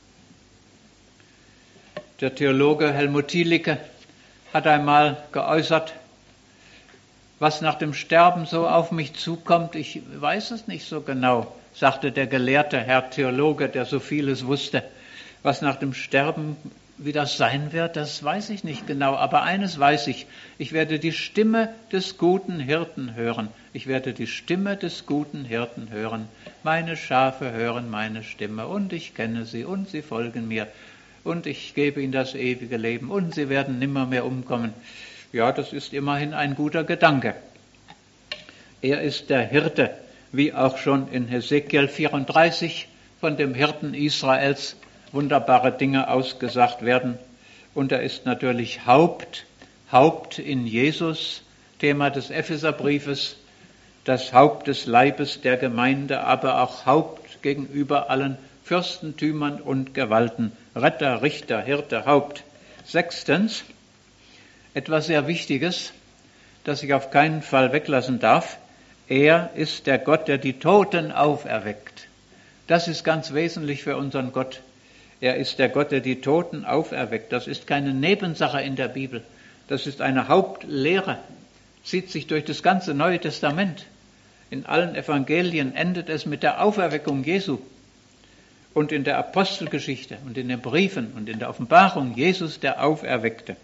Der Theologe Helmut Thielicke hat einmal geäußert, was nach dem Sterben so auf mich zukommt, ich weiß es nicht so genau, sagte der gelehrte Herr Theologe, der so vieles wusste. Was nach dem Sterben wie das sein wird, das weiß ich nicht genau, aber eines weiß ich werde die Stimme des guten Hirten hören. Ich werde die Stimme des guten Hirten hören. Meine Schafe hören meine Stimme und ich kenne sie und sie folgen mir und ich gebe ihnen das ewige Leben und sie werden nimmermehr umkommen. Ja, das ist immerhin ein guter Gedanke. Er ist der Hirte, wie auch schon in Hesekiel 34 von dem Hirten Israels wunderbare Dinge ausgesagt werden. Und er ist natürlich Haupt in Jesus, Thema des Epheserbriefes, das Haupt des Leibes der Gemeinde, aber auch Haupt gegenüber allen Fürstentümern und Gewalten, Retter, Richter, Hirte, Haupt. 6. Etwas sehr Wichtiges, das ich auf keinen Fall weglassen darf. Er ist der Gott, der die Toten auferweckt. Das ist ganz wesentlich für unseren Gott. Er ist der Gott, der die Toten auferweckt. Das ist keine Nebensache in der Bibel. Das ist eine Hauptlehre. Zieht sich durch das ganze Neue Testament. In allen Evangelien endet es mit der Auferweckung Jesu. Und in der Apostelgeschichte und in den Briefen und in der Offenbarung Jesus der Auferweckte.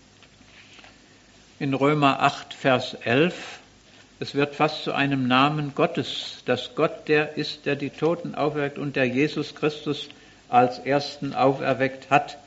In Römer 8, Vers 11, es wird fast zu einem Namen Gottes, dass Gott der ist, der die Toten auferweckt und der Jesus Christus als Ersten auferweckt hat.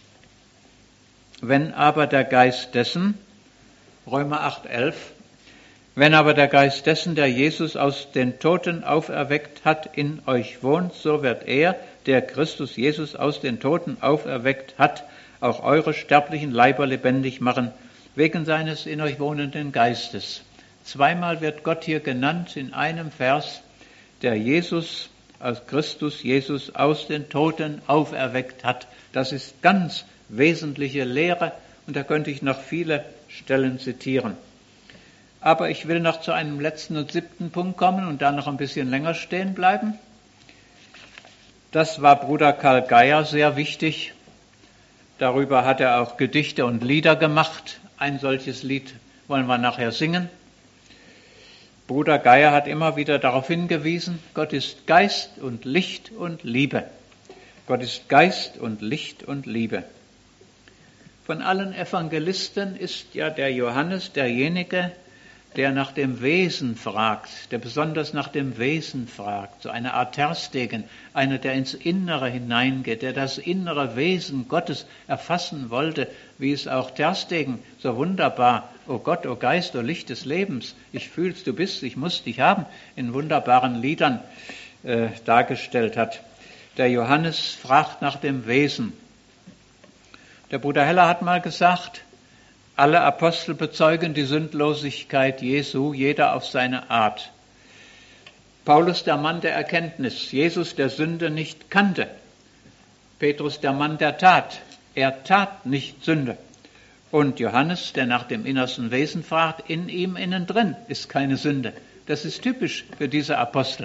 Wenn aber der Geist dessen, Römer 8, 11, wenn aber der Geist dessen, der Jesus aus den Toten auferweckt hat, in euch wohnt, so wird er, der Christus Jesus aus den Toten auferweckt hat, auch eure sterblichen Leiber lebendig machen, wegen seines in euch wohnenden Geistes. Zweimal wird Gott hier genannt in einem Vers, der Jesus als Christus Jesus aus den Toten auferweckt hat. Das ist ganz wesentliche Lehre und da könnte ich noch viele Stellen zitieren. Aber ich will noch zu einem letzten und 7. Punkt kommen und da noch ein bisschen länger stehen bleiben. Das war Bruder Karl Geier sehr wichtig. Darüber hat er auch Gedichte und Lieder gemacht. Ein solches Lied wollen wir nachher singen. Bruder Geier hat immer wieder darauf hingewiesen, Gott ist Geist und Licht und Liebe. Gott ist Geist und Licht und Liebe. Von allen Evangelisten ist ja der Johannes derjenige, der nach dem Wesen fragt, der besonders nach dem Wesen fragt, so eine Art Terstegen, einer, der ins Innere hineingeht, der das innere Wesen Gottes erfassen wollte, wie es auch Terstegen so wunderbar, o Gott, o Geist, o Licht des Lebens, ich fühl's, du bist, ich muss dich haben, in wunderbaren Liedern dargestellt hat. Der Johannes fragt nach dem Wesen. Der Bruder Heller hat mal gesagt, alle Apostel bezeugen die Sündlosigkeit Jesu, jeder auf seine Art. Paulus der Mann der Erkenntnis, Jesus der Sünde nicht kannte. Petrus der Mann der Tat, er tat nicht Sünde. Und Johannes, der nach dem innersten Wesen fragt, in ihm innen drin ist keine Sünde. Das ist typisch für diese Apostel.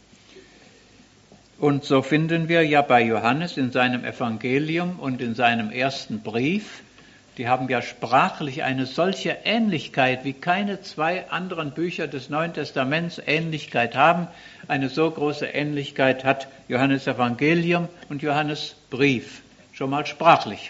Und so finden wir ja bei Johannes in seinem Evangelium und in seinem ersten Brief, die haben ja sprachlich eine solche Ähnlichkeit, wie keine zwei anderen Bücher des Neuen Testaments Ähnlichkeit haben. Eine so große Ähnlichkeit hat Johannes Evangelium und Johannes Brief, schon mal sprachlich.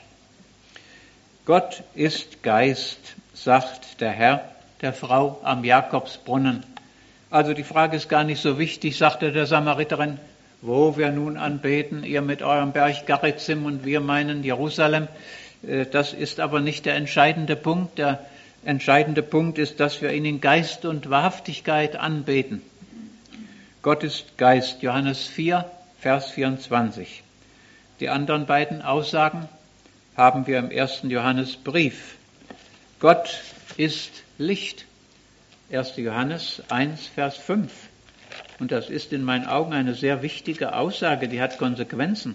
Gott ist Geist, sagt der Herr der Frau am Jakobsbrunnen. Also die Frage ist gar nicht so wichtig, sagte der Samariterin, wo wir nun anbeten, ihr mit eurem Berg Garizim und wir meinen Jerusalem. Das ist aber nicht der entscheidende Punkt. Der entscheidende Punkt ist, dass wir ihn in Geist und Wahrhaftigkeit anbeten. Gott ist Geist, Johannes 4, Vers 24. Die anderen beiden Aussagen haben wir im 1. Johannesbrief. Gott ist Licht, 1. Johannes 1, Vers 5. Und das ist in meinen Augen eine sehr wichtige Aussage, die hat Konsequenzen.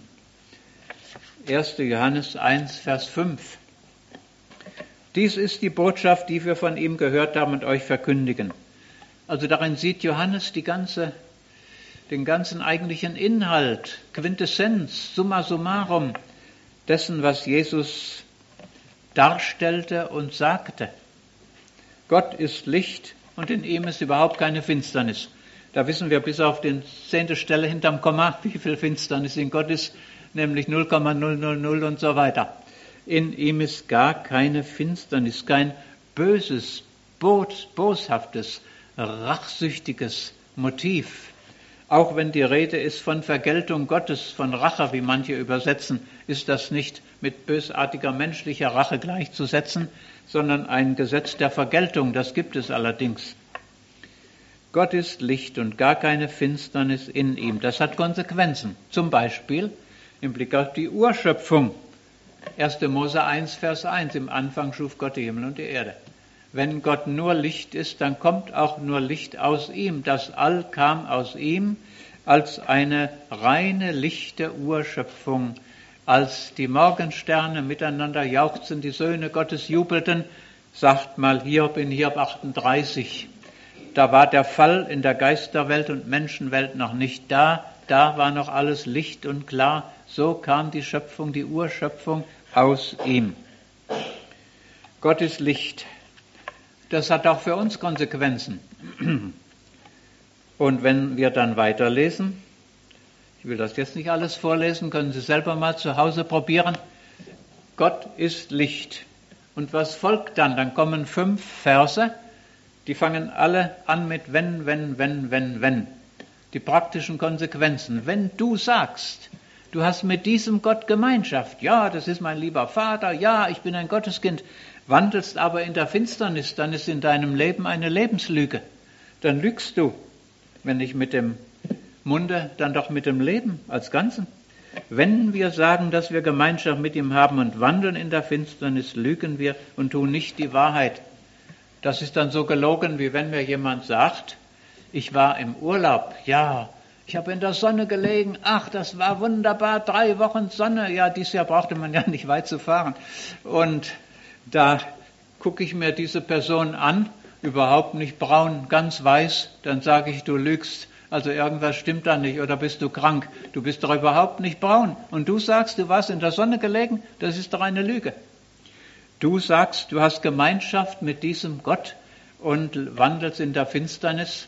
1. Johannes 1, Vers 5. Dies ist die Botschaft, die wir von ihm gehört haben und euch verkündigen. Also darin sieht Johannes den ganzen eigentlichen Inhalt, Quintessenz, summa summarum dessen, was Jesus darstellte und sagte. Gott ist Licht und in ihm ist überhaupt keine Finsternis. Da wissen wir bis auf die 10. Stelle hinterm Komma, wie viel Finsternis in Gott ist, nämlich 0,000 und so weiter. In ihm ist gar keine Finsternis, kein böses, boshaftes, rachsüchtiges Motiv. Auch wenn die Rede ist von Vergeltung Gottes, von Rache, wie manche übersetzen, ist das nicht mit bösartiger menschlicher Rache gleichzusetzen, sondern ein Gesetz der Vergeltung, das gibt es allerdings. Gott ist Licht und gar keine Finsternis in ihm. Das hat Konsequenzen. Zum Beispiel im Blick auf die Urschöpfung. 1. Mose 1, Vers 1. Im Anfang schuf Gott die Himmel und die Erde. Wenn Gott nur Licht ist, dann kommt auch nur Licht aus ihm. Das All kam aus ihm als eine reine, lichte Urschöpfung. Als die Morgensterne miteinander jauchzten, die Söhne Gottes jubelten, sagt mal Hiob in Hiob 38. Da war der Fall in der Geisterwelt und Menschenwelt noch nicht da. Da war noch alles Licht und klar. So kam die Schöpfung, die Urschöpfung aus ihm. Gott ist Licht. Das hat auch für uns Konsequenzen. Und wenn wir dann weiterlesen, ich will das jetzt nicht alles vorlesen, können Sie selber mal zu Hause probieren. Gott ist Licht. Und was folgt dann? Dann kommen 5 Verse, die fangen alle an mit wenn. Die praktischen Konsequenzen. Wenn du sagst, du hast mit diesem Gott Gemeinschaft, ja, das ist mein lieber Vater, ja, ich bin ein Gotteskind, wandelst aber in der Finsternis, dann ist in deinem Leben eine Lebenslüge. Dann lügst du, wenn nicht mit dem Munde, dann doch mit dem Leben als Ganzen. Wenn wir sagen, dass wir Gemeinschaft mit ihm haben und wandeln in der Finsternis, lügen wir und tun nicht die Wahrheit. Das ist dann so gelogen, wie wenn mir jemand sagt, ich war im Urlaub, ja, ich habe in der Sonne gelegen, ach, das war wunderbar, 3 Wochen Sonne, ja, dieses Jahr brauchte man ja nicht weit zu fahren. Und da gucke ich mir diese Person an, überhaupt nicht braun, ganz weiß, dann sage ich, du lügst, also irgendwas stimmt da nicht oder bist du krank, du bist doch überhaupt nicht braun. Und du sagst, du warst in der Sonne gelegen, das ist doch eine Lüge. Du sagst, du hast Gemeinschaft mit diesem Gott und wandelst in der Finsternis.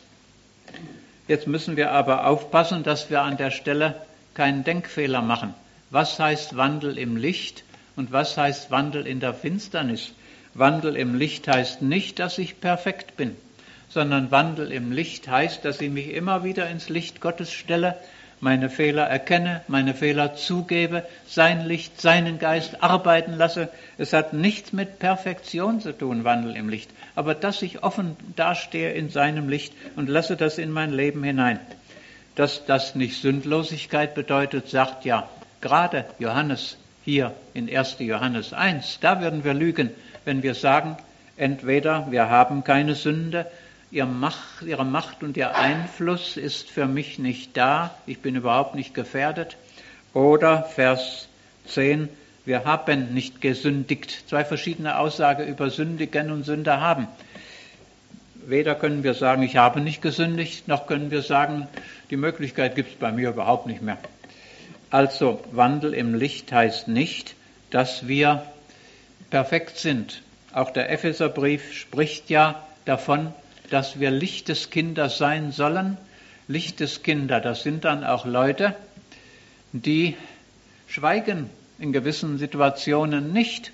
Jetzt müssen wir aber aufpassen, dass wir an der Stelle keinen Denkfehler machen. Was heißt Wandel im Licht und was heißt Wandel in der Finsternis? Wandel im Licht heißt nicht, dass ich perfekt bin, sondern Wandel im Licht heißt, dass ich mich immer wieder ins Licht Gottes stelle, meine Fehler erkenne, meine Fehler zugebe, sein Licht, seinen Geist arbeiten lasse. Es hat nichts mit Perfektion zu tun, Wandel im Licht, aber dass ich offen dastehe in seinem Licht und lasse das in mein Leben hinein. Dass das nicht Sündlosigkeit bedeutet, sagt ja gerade Johannes hier in 1. Johannes 1. Da würden wir lügen, wenn wir sagen, entweder wir haben keine Sünde, ihre Macht und ihr Einfluss ist für mich nicht da, ich bin überhaupt nicht gefährdet. Oder Vers 10, Wir haben nicht gesündigt. Zwei verschiedene Aussagen über Sündigen und Sünder haben. Weder können wir sagen, ich habe nicht gesündigt, noch können wir sagen, die Möglichkeit gibt es bei mir überhaupt nicht mehr. Also Wandel im Licht heißt nicht, dass wir perfekt sind. Auch der Epheserbrief spricht ja davon, dass wir Lichteskinder sein sollen. Lichteskinder, das sind dann auch Leute, die schweigen in gewissen Situationen nicht.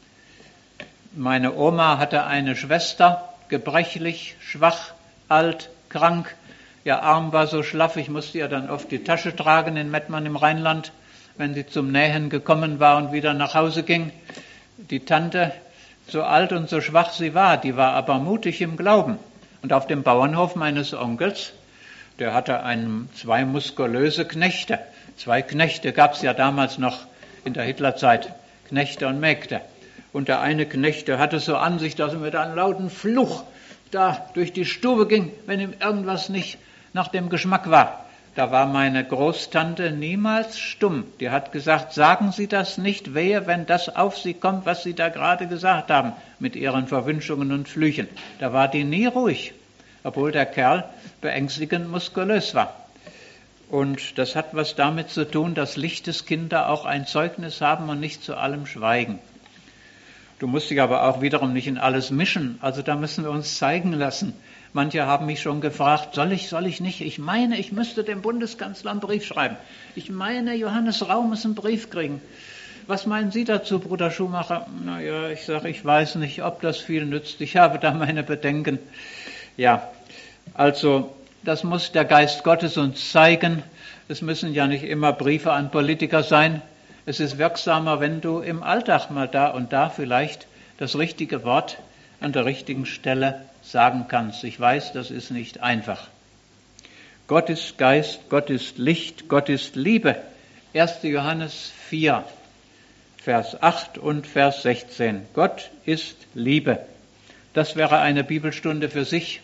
Meine Oma hatte eine Schwester, gebrechlich, schwach, alt, krank. Ihr Arm war so schlaff, ich musste ihr dann oft die Tasche tragen in Mettmann im Rheinland, wenn sie zum Nähen gekommen war und wieder nach Hause ging. Die Tante, so alt und so schwach sie war, die war aber mutig im Glauben. Und auf dem Bauernhof meines Onkels, der hatte zwei muskulöse Knechte. 2 Knechte gab es ja damals noch in der Hitlerzeit, Knechte und Mägde. Und der eine Knecht, der hatte so an sich, dass er mit einem lauten Fluch da durch die Stube ging, wenn ihm irgendwas nicht nach dem Geschmack war. Da war meine Großtante niemals stumm. Die hat gesagt, sagen Sie das nicht, wehe, wenn das auf Sie kommt, was Sie da gerade gesagt haben, mit Ihren Verwünschungen und Flüchen. Da war die nie ruhig, obwohl der Kerl beängstigend muskulös war. Und das hat was damit zu tun, dass Lichteskinder auch ein Zeugnis haben und nicht zu allem schweigen. Du musst dich aber auch wiederum nicht in alles mischen. Also da müssen wir uns zeigen lassen. Manche haben mich schon gefragt, soll ich nicht? Ich meine, ich müsste dem Bundeskanzler einen Brief schreiben. Ich meine, Johannes Rau muss einen Brief kriegen. Was meinen Sie dazu, Bruder Schumacher? Naja, ich sage, ich weiß nicht, ob das viel nützt. Ich habe da meine Bedenken. Ja, also das muss der Geist Gottes uns zeigen. Es müssen ja nicht immer Briefe an Politiker sein. Es ist wirksamer, wenn du im Alltag mal da und da vielleicht das richtige Wort an der richtigen Stelle sagen kannst. Ich weiß, das ist nicht einfach. Gott ist Geist, Gott ist Licht, Gott ist Liebe. 1. Johannes 4, Vers 8 und Vers 16. Gott ist Liebe. Das wäre eine Bibelstunde für sich.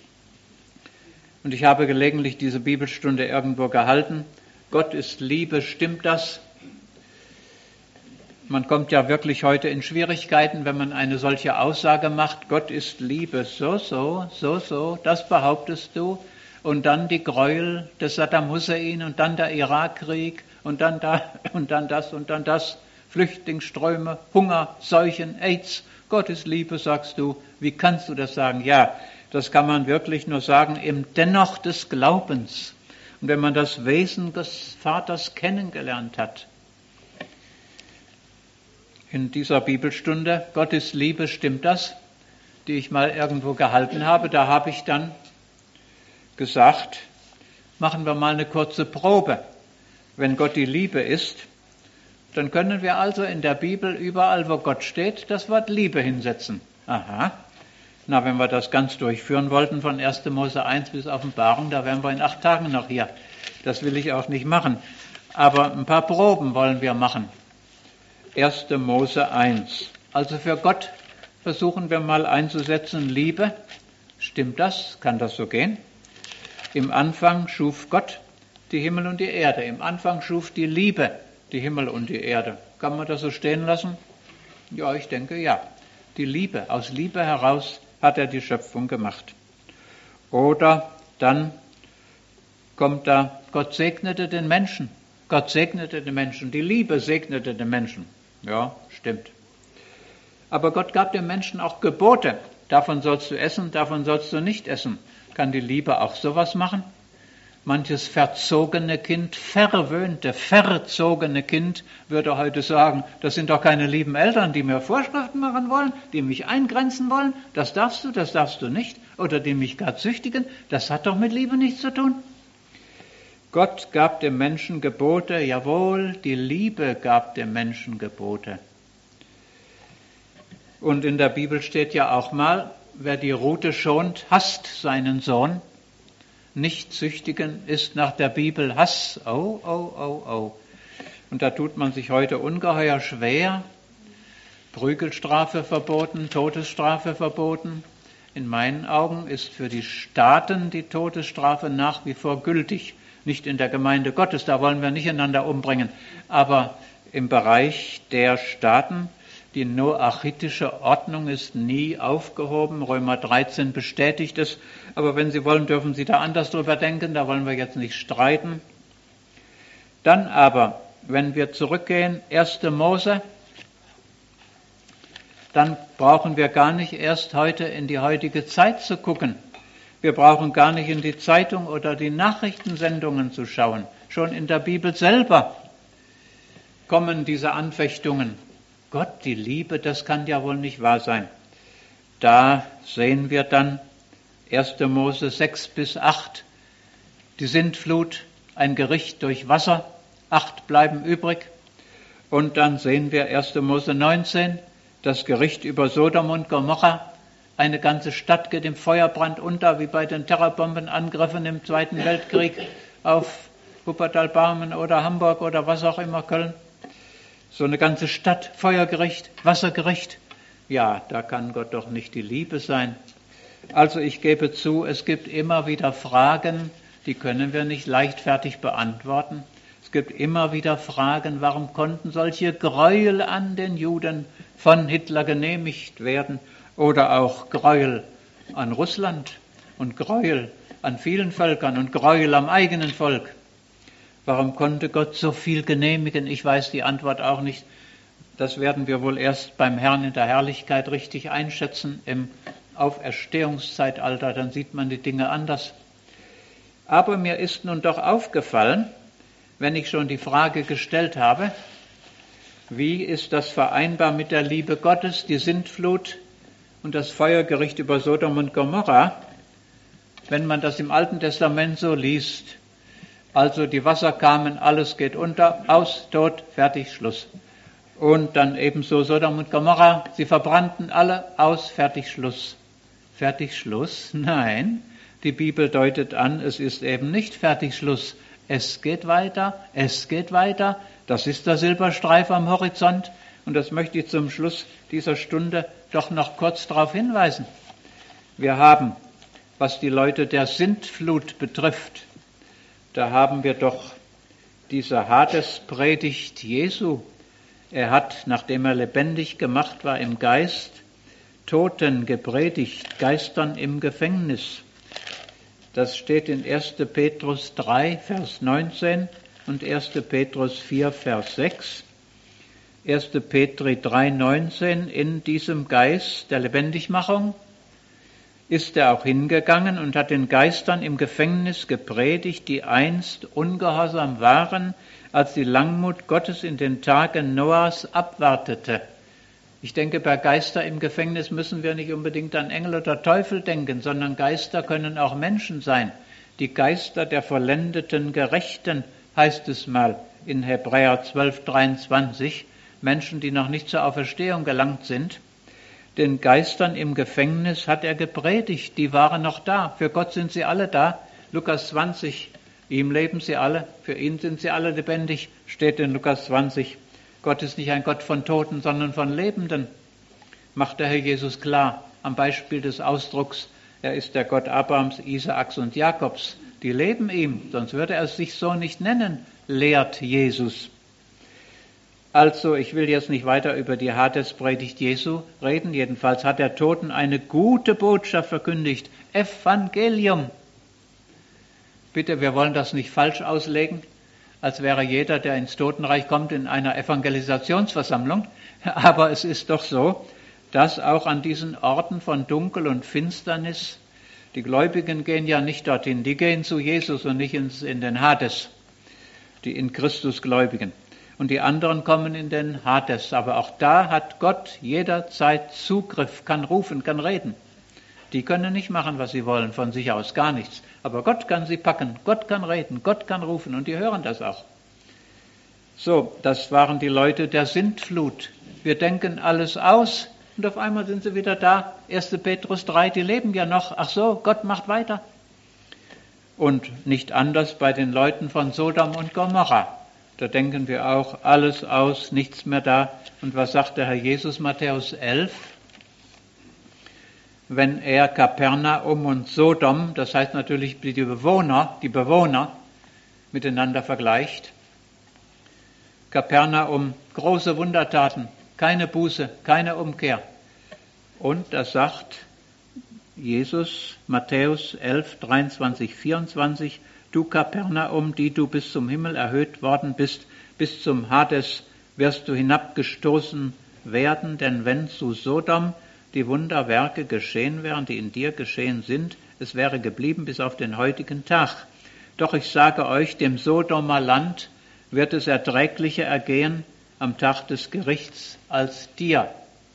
Und ich habe gelegentlich diese Bibelstunde irgendwo gehalten. Gott ist Liebe, stimmt das? Man kommt ja wirklich heute in Schwierigkeiten, wenn man eine solche Aussage macht. Gott ist Liebe, so, das behauptest du. Und dann die Gräuel des Saddam Hussein und dann der Irakkrieg und dann das. Flüchtlingsströme, Hunger, Seuchen, AIDS. Gott ist Liebe, sagst du. Wie kannst du das sagen? Ja, das kann man wirklich nur sagen im Dennoch des Glaubens. Und wenn man das Wesen des Vaters kennengelernt hat, in dieser Bibelstunde, Gott ist Liebe, stimmt das, die ich mal irgendwo gehalten habe, da habe ich dann gesagt, machen wir mal eine kurze Probe. Wenn Gott die Liebe ist, dann können wir also in der Bibel überall, wo Gott steht, das Wort Liebe hinsetzen. Aha. Na, wenn wir das ganz durchführen wollten, von 1. Mose 1 bis Offenbarung, da wären wir in 8 Tagen noch hier. Das will ich auch nicht machen. Aber ein paar Proben wollen wir machen. 1. Mose 1. Also für Gott versuchen wir mal einzusetzen, Liebe. Stimmt das? Kann das so gehen? Im Anfang schuf Gott die Himmel und die Erde. Im Anfang schuf die Liebe die Himmel und die Erde. Kann man das so stehen lassen? Ja, ich denke ja. Die Liebe, aus Liebe heraus hat er die Schöpfung gemacht. Oder dann kommt da, Gott segnete den Menschen. Gott segnete den Menschen. Die Liebe segnete den Menschen. Ja, stimmt. Aber Gott gab dem Menschen auch Gebote. Davon sollst du essen, davon sollst du nicht essen. Kann die Liebe auch sowas machen? Manches verzogene Kind, verwöhnte, verzogene Kind würde heute sagen, das sind doch keine lieben Eltern, die mir Vorschriften machen wollen, die mich eingrenzen wollen. Das darfst du nicht. Oder die mich gar züchtigen. Das hat doch mit Liebe nichts zu tun. Gott gab dem Menschen Gebote, jawohl, die Liebe gab dem Menschen Gebote. Und in der Bibel steht ja auch mal, wer die Rute schont, hasst seinen Sohn. Nicht züchtigen ist nach der Bibel Hass. Oh. Und da tut man sich heute ungeheuer schwer. Prügelstrafe verboten, Todesstrafe verboten. In meinen Augen ist für die Staaten die Todesstrafe nach wie vor gültig. Nicht in der Gemeinde Gottes, da wollen wir nicht einander umbringen. Aber im Bereich der Staaten. Die noachitische Ordnung ist nie aufgehoben. Römer 13 bestätigt es. Aber wenn Sie wollen, dürfen Sie da anders drüber denken. Da wollen wir jetzt nicht streiten. Dann aber, wenn wir zurückgehen, 1. Mose, dann brauchen wir gar nicht erst heute in die heutige Zeit zu gucken. Wir brauchen gar nicht in die Zeitung oder die Nachrichtensendungen zu schauen. Schon in der Bibel selber kommen diese Anfechtungen. Gott, die Liebe, das kann ja wohl nicht wahr sein. Da sehen wir dann 1. Mose 6 bis 8, die Sintflut, ein Gericht durch Wasser, 8 bleiben übrig. Und dann sehen wir 1. Mose 19, das Gericht über Sodom und Gomorra. Eine ganze Stadt geht im Feuerbrand unter, wie bei den Terrorbombenangriffen im Zweiten Weltkrieg auf Wuppertal-Barmen oder Hamburg oder was auch immer, Köln. So eine ganze Stadt, Feuergericht, Wassergericht. Ja, da kann Gott doch nicht die Liebe sein. Also ich gebe zu, es gibt immer wieder Fragen, die können wir nicht leichtfertig beantworten. Es gibt immer wieder Fragen, warum konnten solche Gräuel an den Juden von Hitler genehmigt werden oder auch Gräuel an Russland und Gräuel an vielen Völkern und Gräuel am eigenen Volk. Warum konnte Gott so viel genehmigen? Ich weiß die Antwort auch nicht. Das werden wir wohl erst beim Herrn in der Herrlichkeit richtig einschätzen, im Auferstehungszeitalter, dann sieht man die Dinge anders. Aber mir ist nun doch aufgefallen, wenn ich schon die Frage gestellt habe, wie ist das vereinbar mit der Liebe Gottes, die Sintflut und das Feuergericht über Sodom und Gomorra, wenn man das im Alten Testament so liest. Also die Wasser kamen, alles geht unter, aus, tot, fertig, Schluss. Und dann ebenso Sodom und Gomorra, sie verbrannten alle, aus, fertig, Schluss. Fertig, Schluss? Nein, die Bibel deutet an, es ist eben nicht fertig, Schluss. Es geht weiter, es geht weiter. Das ist der Silberstreif am Horizont. Und das möchte ich zum Schluss dieser Stunde doch noch kurz darauf hinweisen. Wir haben, was die Leute der Sintflut betrifft, da haben wir doch diese Hadespredigt Jesu. Er hat, nachdem er lebendig gemacht war im Geist, Toten gepredigt, Geistern im Gefängnis. Das steht in 1. Petrus 3, Vers 19 und 1. Petrus 4, Vers 6. 1. Petri 3, 19, in diesem Geist der Lebendigmachung ist er auch hingegangen und hat den Geistern im Gefängnis gepredigt, die einst ungehorsam waren, als die Langmut Gottes in den Tagen Noahs abwartete. Ich denke, bei Geister im Gefängnis müssen wir nicht unbedingt an Engel oder Teufel denken, sondern Geister können auch Menschen sein. Die Geister der vollendeten Gerechten, heißt es mal in Hebräer 12, 23, Menschen, die noch nicht zur Auferstehung gelangt sind. Den Geistern im Gefängnis hat er gepredigt, die waren noch da. Für Gott sind sie alle da. Lukas 20, ihm leben sie alle, für ihn sind sie alle lebendig, steht in Lukas 20. Gott ist nicht ein Gott von Toten, sondern von Lebenden, macht der Herr Jesus klar, am Beispiel des Ausdrucks, er ist der Gott Abrahams, Isaaks und Jakobs. Die leben ihm, sonst würde er sich so nicht nennen, lehrt Jesus. Also, ich will jetzt nicht weiter über die Hadespredigt Jesu reden, jedenfalls hat der Toten eine gute Botschaft verkündigt, Evangelium. Bitte, wir wollen das nicht falsch auslegen, als wäre jeder, der ins Totenreich kommt, in einer Evangelisationsversammlung. Aber es ist doch so, dass auch an diesen Orten von Dunkel und Finsternis, die Gläubigen gehen ja nicht dorthin, die gehen zu Jesus und nicht in den Hades, die in Christus Gläubigen. Und die anderen kommen in den Hades. Aber auch da hat Gott jederzeit Zugriff, kann rufen, kann reden. Die können nicht machen, was sie wollen, von sich aus, gar nichts. Aber Gott kann sie packen, Gott kann reden, Gott kann rufen und die hören das auch. So, das waren die Leute der Sintflut. Wir denken alles aus und auf einmal sind sie wieder da. 1. Petrus 3, die leben ja noch. Ach so, Gott macht weiter. Und nicht anders bei den Leuten von Sodom und Gomorra. Da denken wir auch alles aus, nichts mehr da. Und was sagt der Herr Jesus, Matthäus 11? Wenn er Kapernaum und Sodom, das heißt natürlich die Bewohner miteinander vergleicht. Kapernaum, große Wundertaten, keine Buße, keine Umkehr. Und da sagt Jesus, Matthäus 11, 23, 24, du Kapernaum, die du bis zum Himmel erhöht worden bist, bis zum Hades wirst du hinabgestoßen werden, denn wenn zu Sodom die Wunderwerke geschehen wären, die in dir geschehen sind, es wäre geblieben bis auf den heutigen Tag. Doch ich sage euch, dem Sodomer Land wird es erträglicher ergehen am Tag des Gerichts als dir.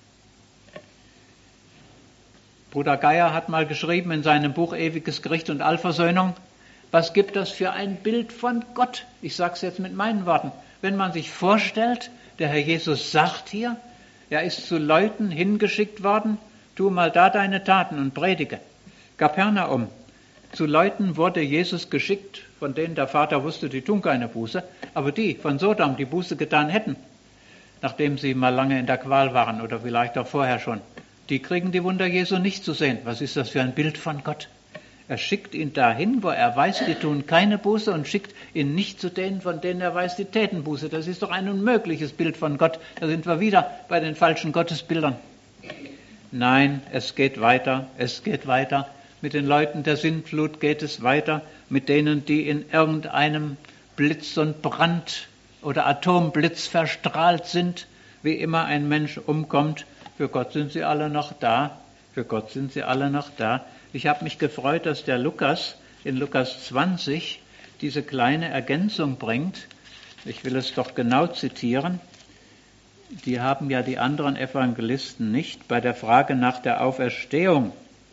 Bruder Geier hat mal geschrieben in seinem Buch Ewiges Gericht und Allversöhnung, was gibt das für ein Bild von Gott? Ich sage es jetzt mit meinen Worten. Wenn man sich vorstellt, der Herr Jesus sagt hier, er ist zu Leuten hingeschickt worden, tu mal da deine Taten und predige. Kapernaum, zu Leuten wurde Jesus geschickt, von denen der Vater wusste, die tun keine Buße, aber die von Sodom, die Buße getan hätten, nachdem sie mal lange in der Qual waren oder vielleicht auch vorher schon, die kriegen die Wunder Jesu nicht zu sehen. Was ist das für ein Bild von Gott? Er schickt ihn dahin, wo er weiß, die tun keine Buße, und schickt ihn nicht zu denen, von denen er weiß, die täten Buße. Das ist doch ein unmögliches Bild von Gott. Da sind wir wieder bei den falschen Gottesbildern. Nein, es geht weiter, es geht weiter. Mit den Leuten der Sintflut geht es weiter. Mit denen, die in irgendeinem Blitz und Brand oder Atomblitz verstrahlt sind, wie immer ein Mensch umkommt. Für Gott sind sie alle noch da. Für Gott sind sie alle noch da. Ich habe mich gefreut, dass der Lukas in Lukas 20 diese kleine Ergänzung bringt. Ich will es doch genau zitieren. Die haben ja die anderen Evangelisten nicht. Bei der Frage nach der Auferstehung,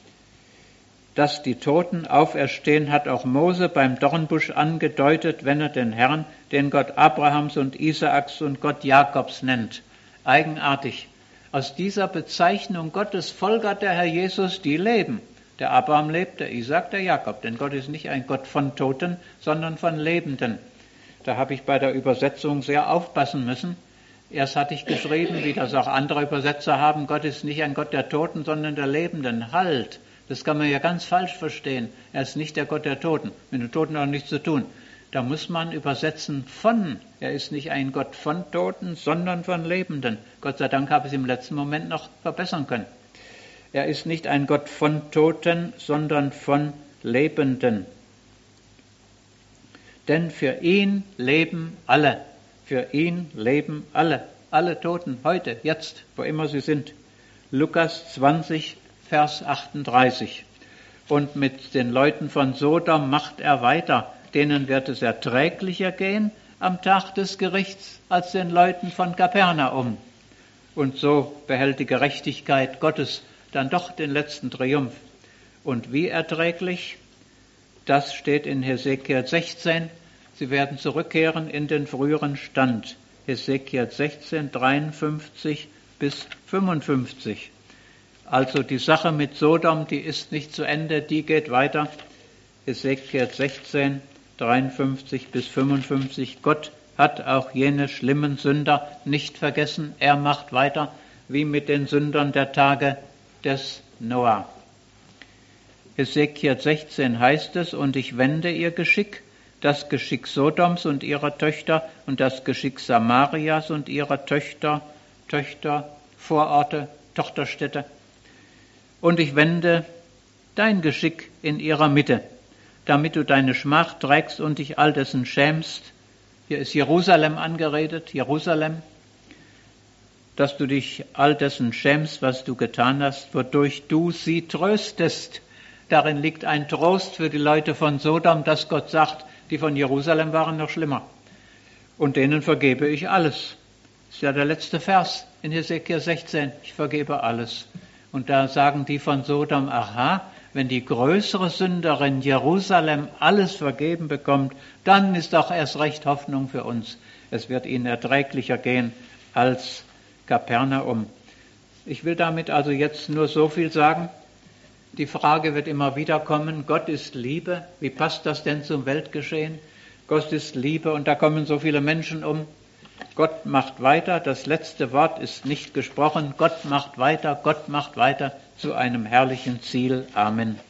dass die Toten auferstehen, hat auch Mose beim Dornbusch angedeutet, wenn er den Herrn, den Gott Abrahams und Isaaks und Gott Jakobs nennt. Eigenartig. Aus dieser Bezeichnung Gottes folgert der Herr Jesus, die leben. Der Abraham lebt, der Isaak, der Jakob. Denn Gott ist nicht ein Gott von Toten, sondern von Lebenden. Da habe ich bei der Übersetzung sehr aufpassen müssen. Erst hatte ich geschrieben, wie das auch andere Übersetzer haben, Gott ist nicht ein Gott der Toten, sondern der Lebenden. Halt! Das kann man ja ganz falsch verstehen. Er ist nicht der Gott der Toten. Mit den Toten hat er nichts zu tun. Da muss man übersetzen von. Er ist nicht ein Gott von Toten, sondern von Lebenden. Gott sei Dank habe ich es im letzten Moment noch verbessern können. Er ist nicht ein Gott von Toten, sondern von Lebenden. Denn für ihn leben alle. Für ihn leben alle. Alle Toten, heute, jetzt, wo immer sie sind. Lukas 20, Vers 38. Und mit den Leuten von Sodom macht er weiter. Denen wird es erträglicher gehen am Tag des Gerichts als den Leuten von Kapernaum. Und so behält die Gerechtigkeit Gottes dann doch den letzten Triumph. Und wie erträglich? Das steht in Hesekiel 16. Sie werden zurückkehren in den früheren Stand. Hesekiel 16, 53 bis 55. Also die Sache mit Sodom, die ist nicht zu Ende, die geht weiter. Hesekiel 16, 53 bis 55. Gott hat auch jene schlimmen Sünder nicht vergessen. Er macht weiter, wie mit den Sündern der Tage des Noah. Hesekiel 16 heißt es, und ich wende ihr Geschick, das Geschick Sodoms und ihrer Töchter und das Geschick Samarias und ihrer Töchter, Vororte, Tochterstädte. Und ich wende dein Geschick in ihrer Mitte, damit du deine Schmach trägst und dich all dessen schämst. Hier ist Jerusalem angeredet, Jerusalem, dass du dich all dessen schämst, was du getan hast, wodurch du sie tröstest. Darin liegt ein Trost für die Leute von Sodom, dass Gott sagt, die von Jerusalem waren noch schlimmer. Und denen vergebe ich alles. Das ist ja der letzte Vers in Hesekiel 16. Ich vergebe alles. Und da sagen die von Sodom, aha, wenn die größere Sünderin Jerusalem alles vergeben bekommt, dann ist auch erst recht Hoffnung für uns. Es wird ihnen erträglicher gehen als Kapernaum. Ich will damit also jetzt nur so viel sagen. Die Frage wird immer wieder kommen, Gott ist Liebe. Wie passt das denn zum Weltgeschehen? Gott ist Liebe und da kommen so viele Menschen um. Gott macht weiter, das letzte Wort ist nicht gesprochen. Gott macht weiter zu einem herrlichen Ziel. Amen.